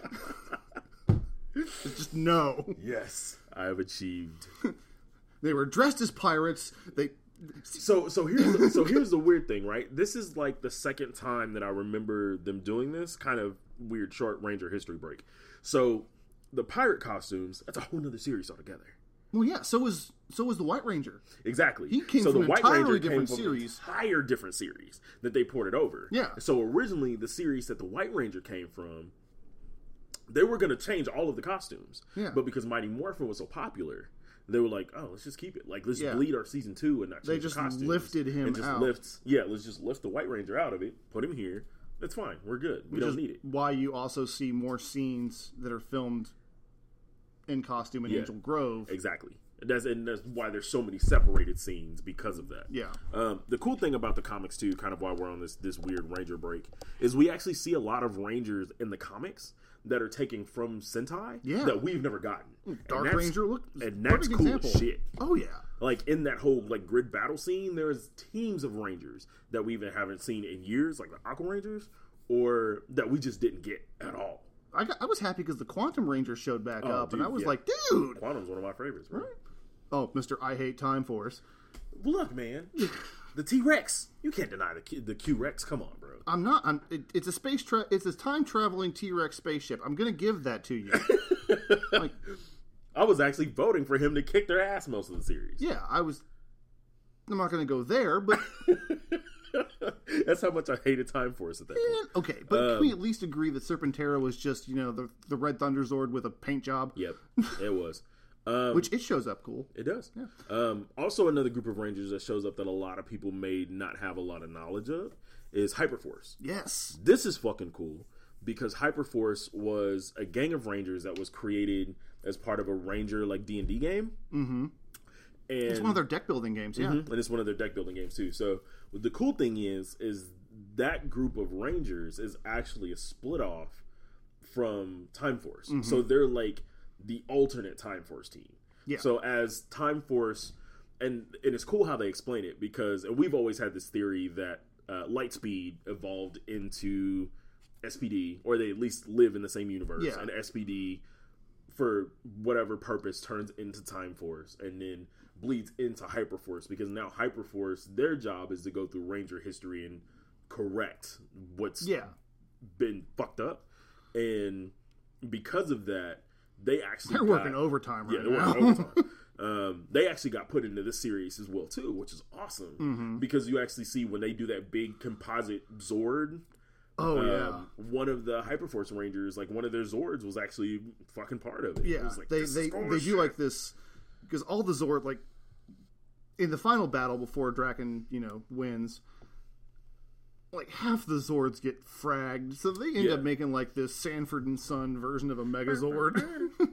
It's just no. Yes, I have achieved. They were dressed as pirates. They. So so here's the, so here's the weird thing, right? This is like the second time that I remember them doing this kind of weird short Ranger history break. So the pirate costumes, that's a whole nother series altogether. Well, yeah. So was so was the White Ranger. Exactly. He came so from the an White entirely Ranger different came from series. an entire different series that they ported over. Yeah. So originally the series that the White Ranger came from, they were going to change all of the costumes. Yeah. But because Mighty Morphin was so popular, they were like, oh, let's just keep it. Like, let's Yeah. bleed our season two and not change They the just costumes. lifted him and just out. Lift, yeah, let's just lift the White Ranger out of it, put him here. That's fine. We're good. We Which don't is need it. why you also see more scenes that are filmed in costume in Yeah. Angel Grove. Exactly. And that's, and that's why there's so many separated scenes because of that. Yeah. Um, the cool thing about the comics too, kind of while we're on this this weird Ranger break, is we actually see a lot of Rangers in the comics that are taken from Sentai Yeah. that we've never gotten. Dark And that's- Ranger, look, and that's perfect cool example. as shit. Oh yeah. Like in that whole like grid battle scene, there's teams of Rangers that we even haven't seen in years, like the Aqua Rangers, or that we just didn't get at all. I, got, I was happy because the Quantum Ranger showed back Oh, up, dude, and I was yeah. like, dude. Quantum's one of my favorites, bro. Oh, Mister I Hate Time Force. Look, man, the T Rex. You can't deny the Q, the Q Rex. Come on, bro. I'm not. I'm, it, it's a space. Tra- it's a time traveling T Rex spaceship. I'm gonna give that to you. Like, I was actually voting for him to kick their ass most of the series. yeah, I was. I'm not gonna go there, but That's how much I hated Time Force at that point. okay. But can Um, we at least agree that Serpentera was just you know the the Red Thunder Zord with a paint job, Yep, it was. Um, which it shows up cool. It does. Um, also, another group of Rangers that shows up that a lot of people may not have a lot of knowledge of is Hyperforce. Yes. This is fucking cool because Hyperforce was a gang of Rangers that was created as part of a Ranger like D and D game. Mm-hmm. And It's one of their deck building games. Yeah. and it's one of their deck building games too. So the cool thing is, is that group of Rangers is actually a split off from Time Force. Mm-hmm. So they're like the alternate Time Force team. Yeah. So as Time Force, and and it's cool how they explain it because and we've always had this theory that uh, Lightspeed evolved into S P D, or they at least live in the same universe, Yeah. and S P D for whatever purpose turns into Time Force and then bleeds into Hyperforce because now Hyperforce, their job is to go through Ranger history and correct what's Yeah. been fucked up. And because of that, they actually They're got, working overtime right yeah, they're now. working overtime. Um, they actually got put into this series as well too, which is awesome Mm-hmm. because you actually see when they do that big composite Zord. Oh um, yeah. one of the Hyperforce Rangers, like one of their Zords, was actually fucking part of it. It Yeah, was like, they this they is they do bullshit. like this because all the Zord like in the final battle before Draken you know wins, like half the Zords get fragged, so they end Yeah. up making like this Sanford and Son version of a Megazord.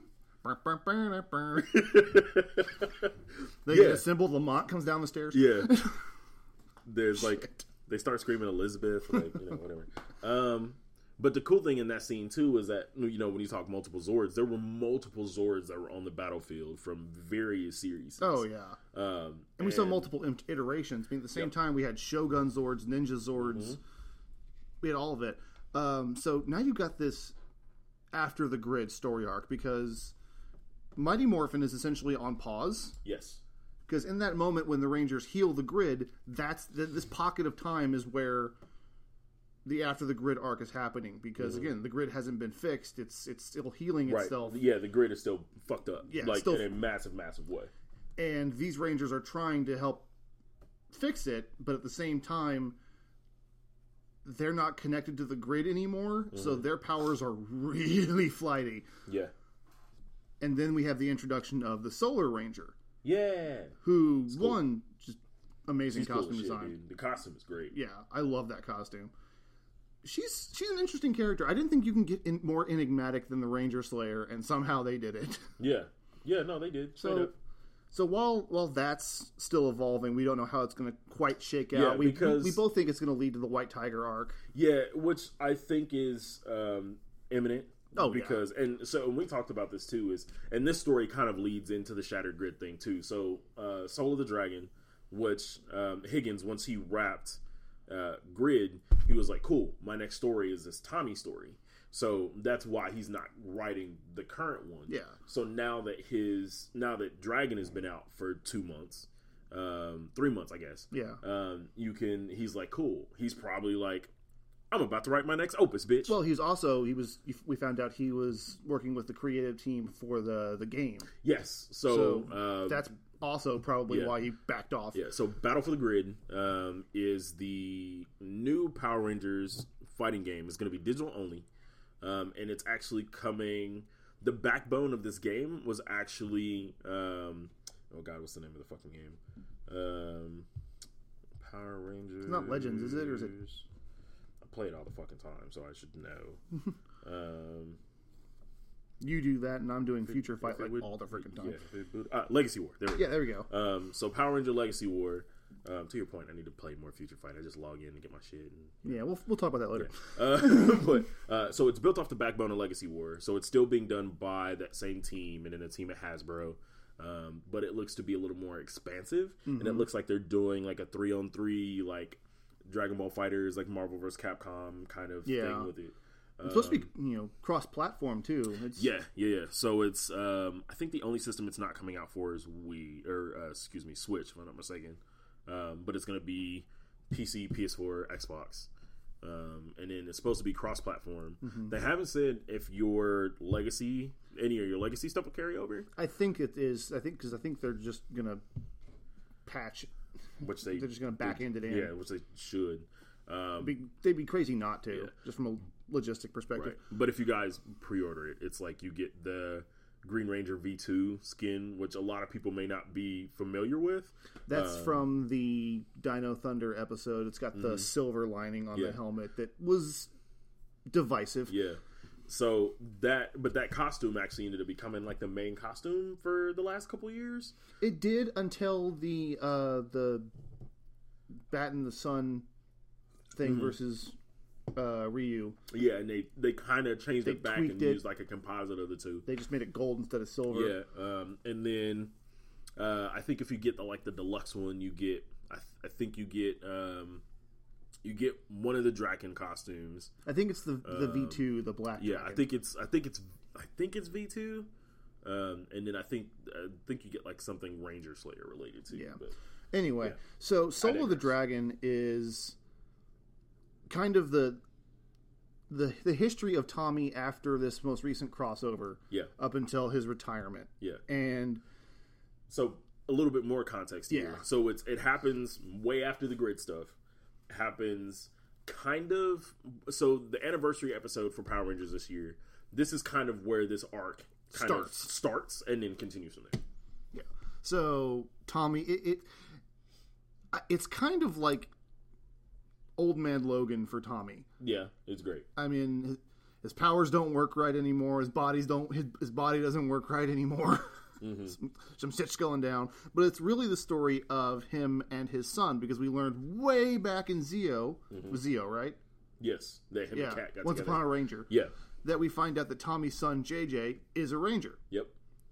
They Yeah. get a symbol. Lamont comes down the stairs. Yeah. There's like they start screaming Elizabeth, like, you know, whatever. Um, but the cool thing in that scene too is that, you know, when you talk multiple Zords, there were multiple Zords that were on the battlefield from various series. Oh yeah. Um, And we saw multiple im- iterations. I mean, at the same Yep. time, we had Shogun Zords, Ninja Zords. We had all of it. Um, so now you got this after the grid story arc because Mighty Morphin is essentially on pause. Yes. Because in that moment when the Rangers heal the grid, that's th- this pocket of time is where the after the grid arc is happening because mm-hmm. again the grid hasn't been fixed. It's it's still healing right. itself. Yeah, the grid is still fucked up. Yeah, like still, in a massive, massive way. And these Rangers are trying to help fix it, but at the same time, they're not connected to the grid anymore, mm-hmm. so their powers are really flighty. Yeah. And then we have the introduction of the Solar Ranger. Yeah. Who cool. one just amazing She's costume cool design. Shit, dude. The costume is great. Yeah, I love that costume. She's she's an interesting character. I didn't think you can get in, more enigmatic than the Ranger Slayer, and somehow they did it. Yeah, yeah, no, they did. So, up. so while while that's still evolving, we don't know how it's going to quite shake out. Yeah, we, because, we we both think it's going to lead to the White Tiger arc. Yeah, which I think is um, imminent. Oh, because yeah. and so and we talked about this too. Is and this story kind of leads into the Shattered Grid thing too. So, uh, Soul of the Dragon, which um, Higgins once he wrapped. Uh, Grid, he was like, cool, my next story is this Tommy story. So that's why he's not writing the current one. Yeah. So now that his, now that Dragon has been out for two months, um, three months, I guess. Yeah. Um, you can, he's like, cool. He's probably like, I'm about to write my next opus, bitch. Well, he's also, he was, we found out he was working with the creative team for the, the game. Yes. So, so uh, that's also probably yeah. why he backed off. Yeah, so Battle for the Grid um, is the new Power Rangers fighting game. It's going to be digital only, um, and it's actually coming... The backbone of this game was actually... Um, oh, God, what's the name of the fucking game? Um, Power Rangers... It's not Legends, is it? Or is it... I play it all the fucking time, so I should know. um... You do that, and I'm doing Future Fight like would, all the freaking time. Yeah, uh, Legacy War. There we go. Yeah, there we go. Um, so Power Ranger Legacy War. Um, to your point, I need to play more Future Fight. I just log in and get my shit. And, yeah, we'll we'll talk about that later. Yeah. Uh, but uh, so it's built off the backbone of Legacy War. So it's still being done by that same team and then a team at Hasbro. Um, but it looks to be a little more expansive, mm-hmm. and it looks like they're doing like a three on three, like Dragon Ball Fighters, like Marvel versus Capcom kind of yeah. thing with it. It's supposed to be, you know, cross-platform too. It's... Yeah, yeah, yeah. So it's, um, I think the only system it's not coming out for is Wii, or uh, excuse me, Switch, if I'm not mistaken. Um, but it's going to be P C, P S four, Xbox, um, and then it's supposed to be cross-platform. Mm-hmm. They haven't said if your legacy, any of your legacy stuff will carry over. I think it is. I think because I think they're just going to patch, which they they're just going to back end it in. Yeah, which they should. Um, be, they'd be crazy not to, yeah. just from a logistic perspective. Right. But if you guys pre-order it, it's like you get the Green Ranger V two skin, which a lot of people may not be familiar with. That's um, from the Dino Thunder episode. It's got the mm-hmm. silver lining on yeah. the helmet that was divisive. Yeah. So that, but that costume actually ended up becoming like the main costume for the last couple of years. It did until the uh, the Bat in the Sun thing mm-hmm. versus uh, Ryu. Yeah, and they, they kind of changed they it back and it. used like a composite of the two. They just made it gold instead of silver. Yeah, um, and then uh, I think if you get the like the deluxe one, you get I, th- I think you get um, you get one of the Draken costumes. I think it's the the um, V two, the black. Yeah, Draken. I think it's I think it's I think it's V two, um, and then I think I think you get like something Ranger Slayer related to. Yeah. But, anyway, yeah. so Soul of the Dragon is kind of the the the history of Tommy after this most recent crossover. Yeah. Up until his retirement. Yeah. And so a little bit more context here. Yeah. So it's it happens way after the Grid stuff. It happens kind of so the anniversary episode for Power Rangers this year. This is kind of where this arc kind starts. of starts and then continues from there. Yeah. So Tommy, it, it it's kind of like Old Man Logan for Tommy. Yeah, it's great. I mean, his, his powers don't work right anymore. His bodies don't. His, his body doesn't work right anymore. Mm-hmm. some, some shit's going down. But it's really the story of him and his son because we learned way back in Zeo, mm-hmm. was Zeo, right? Yes, that him yeah. and Cat got Once together. Upon a Ranger. Yeah, that we find out that Tommy's son J J is a Ranger. Yep.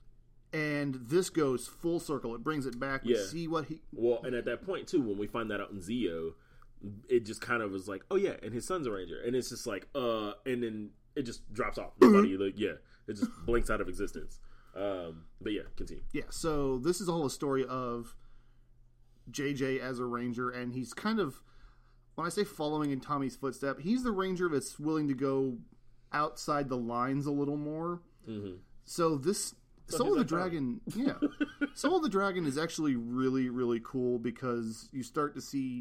And this goes full circle. It brings it back. We yeah. see what he. Well, and at that point too, when we find that out in Zeo, it just kind of was like, oh yeah, and his son's a Ranger, and it's just like, uh, and then it just drops off. Nobody, like, yeah, it just blinks out of existence. Um, but yeah, continue. Yeah, so this is all a story of J J as a Ranger, and he's kind of when I say following in Tommy's footstep, he's the Ranger that's willing to go outside the lines a little more. Mm-hmm. So this So Soul of the he's like Dragon, yeah, Soul of the Dragon is actually really, really cool because you start to see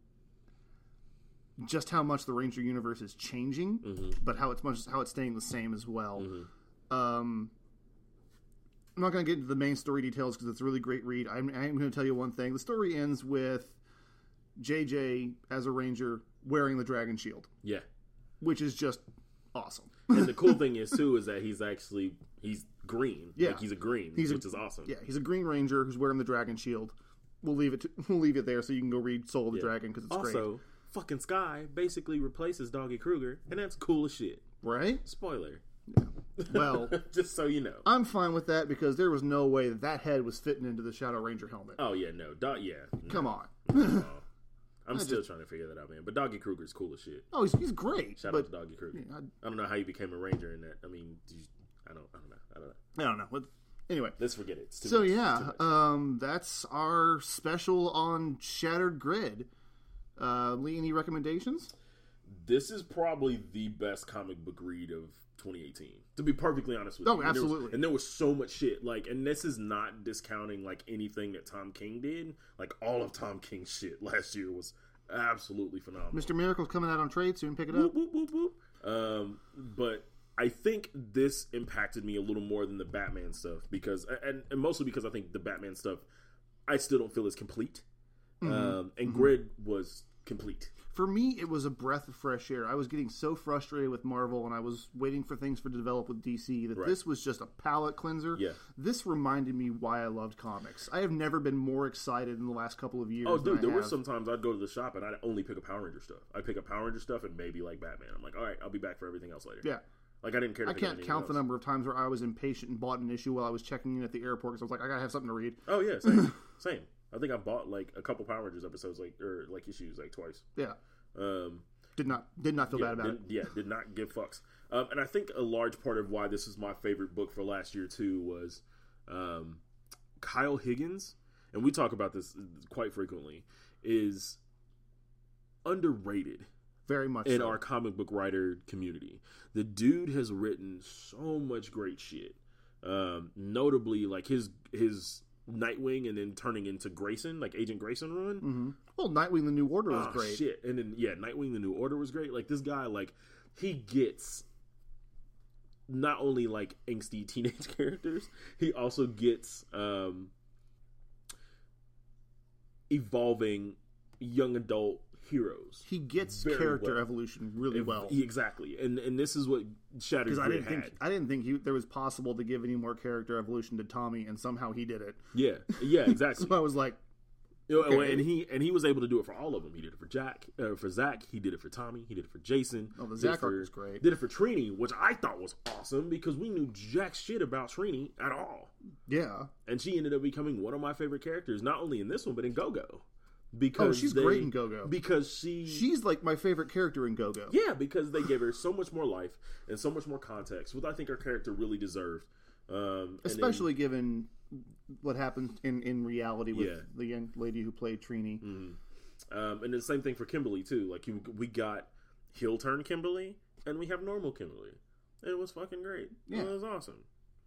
just how much the Ranger universe is changing, mm-hmm. but how it's much how it's staying the same as well. Mm-hmm. Um, I'm not going to get into the main story details because it's a really great read. I'm, I'm going to tell you one thing: the story ends with J J as a Ranger wearing the Dragon Shield. Yeah, which is just awesome. And the cool thing is too is that he's actually he's green. Yeah, like he's a green, he's which a, is awesome. Yeah, he's a Green Ranger who's wearing the Dragon Shield. We'll leave it. To, we'll leave it there so you can go read Soul of the Yeah. Dragon because it's also, great. Also, fucking Sky basically replaces Doggy Kruger, and that's cool as shit. Right? Spoiler. Yeah. Well, just so you know, I'm fine with that because there was no way that that head was fitting into the Shadow Ranger helmet. Oh yeah, no, Do- yeah. No. Come on. No. I'm I still just- trying to figure that out, man. But Doggy Kruger's cool as shit. Oh, he's, he's great. Shout but, out to Doggy Kruger. Yeah, I, I don't know how you became a ranger in that. I mean, did you, I don't, I don't know. I don't know. I don't know. But anyway, Let's forget it. It's too so much. It's yeah, too much. um, that's our special on Shattered Grid. Uh, Lee, any recommendations? This is probably the best comic book read of twenty eighteen. To be perfectly honest with Oh, you, and there was- absolutely. and there was so much shit. Like, and this is not discounting like anything that Tom King did. Like all of Tom King's shit last year was absolutely phenomenal. Mister Miracle's coming out on trade soon. Pick it Whoop, up. whoop, whoop, whoop. Um, but I think this impacted me a little more than the Batman stuff because, and, and mostly because I think the Batman stuff I still don't feel is complete. Mm-hmm. Um, and Grid was complete. For me, it was a breath of fresh air. I was getting so frustrated with Marvel, and I was waiting for things for to develop with D C that Right. this was just a palate cleanser. Yeah. This reminded me why I loved comics. I have never been more excited in the last couple of years. Oh, than dude, I there were have. some times I'd go to the shop and I'd only pick up Power Ranger stuff. I'd pick up Power Ranger stuff and maybe like Batman. I'm like, all right, I'll be back for everything else later. Yeah. Like I didn't care. To I pick up can't anything count the else. number of times where I was impatient and bought an issue while I was checking in at the airport because I was like, I gotta have something to read. Oh yeah, same, same. I think I bought like a couple Power Rangers episodes, like or like issues, like twice. Yeah. Um, Did not did not feel yeah, bad about did, it. Yeah, did not give fucks. Um, and I think a large part of why this is my favorite book for last year too was um, Kyle Higgins, and we talk about this quite frequently, is underrated Very much in so. our comic book writer community. The dude has written so much great shit. Um, notably, like his his Nightwing and then turning into Grayson, like Agent Grayson run. Mm-hmm. Well, Nightwing the New Order was Oh, great. shit. And then yeah, Nightwing the New Order was great. Like this guy, like he gets not only like angsty teenage characters, he also gets um evolving young adult heroes. He gets Very character well. evolution really Ev- well. Exactly. And and this is what Shattered Because I Grid didn't had. think I didn't think he, there was possible to give any more character evolution to Tommy, and somehow he did it. Yeah. Yeah, exactly. So I was like, You know, Okay. and he and he was able to do it for all of them. He did it for Jack, uh, for Zach. He did it for Tommy. He did it for Jason. Oh, the did Zach it for, arc was great. Did it for Trini, which I thought was awesome because we knew jack shit about Trini at all, yeah. and she ended up becoming one of my favorite characters, not only in this one but in Go-Go. Because Oh, she's they- great in Go-Go. Because she, She's like my favorite character in Go-Go. yeah, because they gave her so much more life and so much more context, which I think her character really deserved. Um, and then- Especially given what happened in, in reality with Yeah. the young lady who played Trini. Um, and the same thing for Kimberly too. Like you, we got heel turn Kimberly, and we have normal Kimberly. It was fucking great. Yeah. It was awesome.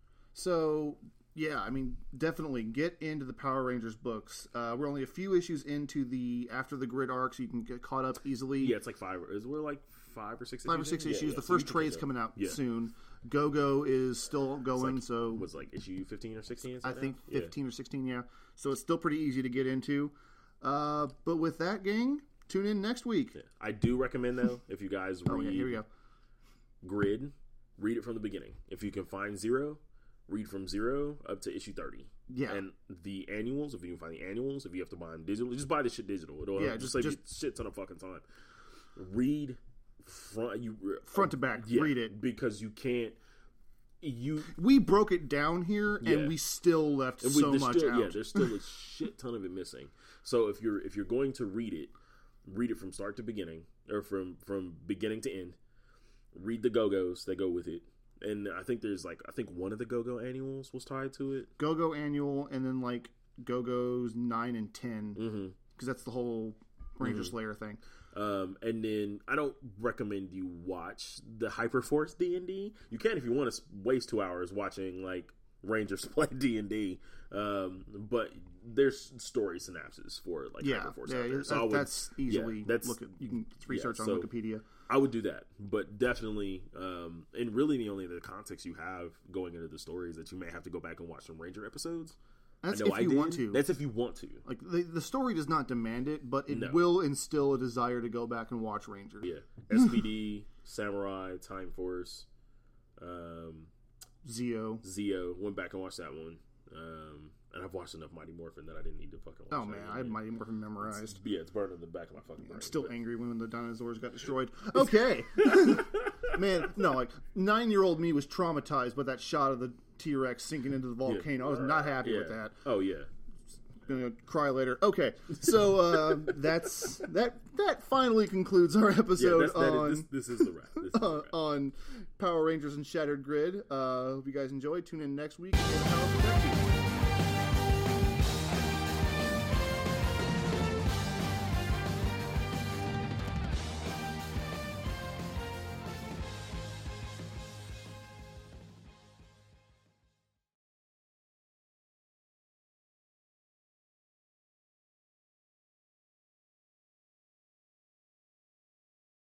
So, yeah, I mean, definitely get into the Power Rangers books. Uh, we're only a few issues into the After the Grid arc, so you can get caught up easily. Yeah, it's like five. Is we're like five or six. Five or issues six in? Yeah, issues. yeah, The so you first can trade's catch up. coming out Yeah. soon. Go-Go is still going, Like, so was like issue fifteen or sixteen. I think Yeah. fifteen or sixteen, yeah. So it's still pretty easy to get into. Uh, but with that, gang, tune in next week. Yeah. I do recommend though, if you guys read Oh, yeah, here we go. Grid, read it from the beginning. If you can find Zero, read from Zero up to issue thirty. Yeah. And the annuals, if you can find the annuals, if you have to buy them digital, just buy this shit digital. It'll Yeah, yeah, just- just save you just- a shit ton of fucking time. Read front you Front to back, yeah, read it. because you can't. You We broke it down here, Yeah. and we still left and we, so there's much still, out. Yeah, there's still a shit ton of it missing. So if you're if you're going to read it, read it from start to beginning, or from from beginning to end. Read the Go-Go's that go with it, and I think there's like I think one of the Go-Go annuals was tied to it. Go-Go Annual, and then like Go-Go's nine and ten, because Mm-hmm. that's the whole Ranger Mm-hmm. Slayer thing. Um, and then I don't recommend you watch the Hyperforce D and D. You can if you want to waste two hours watching like Rangers play D and D, um, but there's story synapses for like Yeah, Hyperforce yeah, out there. that- So I would, that's easily yeah, that's look at. You can research yeah, on so Wikipedia. I would do that, but definitely, um, and really the only the context you have going into the story is that you may have to go back and watch some Ranger episodes. That's I know if I you did. want to. That's if you want to. Like the the story does not demand it, but it No. will instill a desire to go back and watch Ranger. Yeah, S P D, Samurai, Time Force, um, Zeo. Zeo. Went back and watched that one, um, and I've watched enough Mighty Morphin that I didn't need to fucking watch. Oh that man, again. I had Mighty Morphin memorized. Yeah, it's burned in the back of my fucking brain. I'm still but- angry when the dinosaurs got destroyed. Okay, man, no, like nine year old me was traumatized by that shot of the T Rex sinking into the Yeah. volcano. I was not happy Yeah. with that. Oh yeah. Gonna cry later. Okay, so uh, that's that. That finally concludes our Yeah, episode that's, that on is, this, this is the wrap. This is the uh, wrap. on Power Rangers and Shattered Grid. Uh, hope you guys enjoyed. Tune in next week for the Power Protected.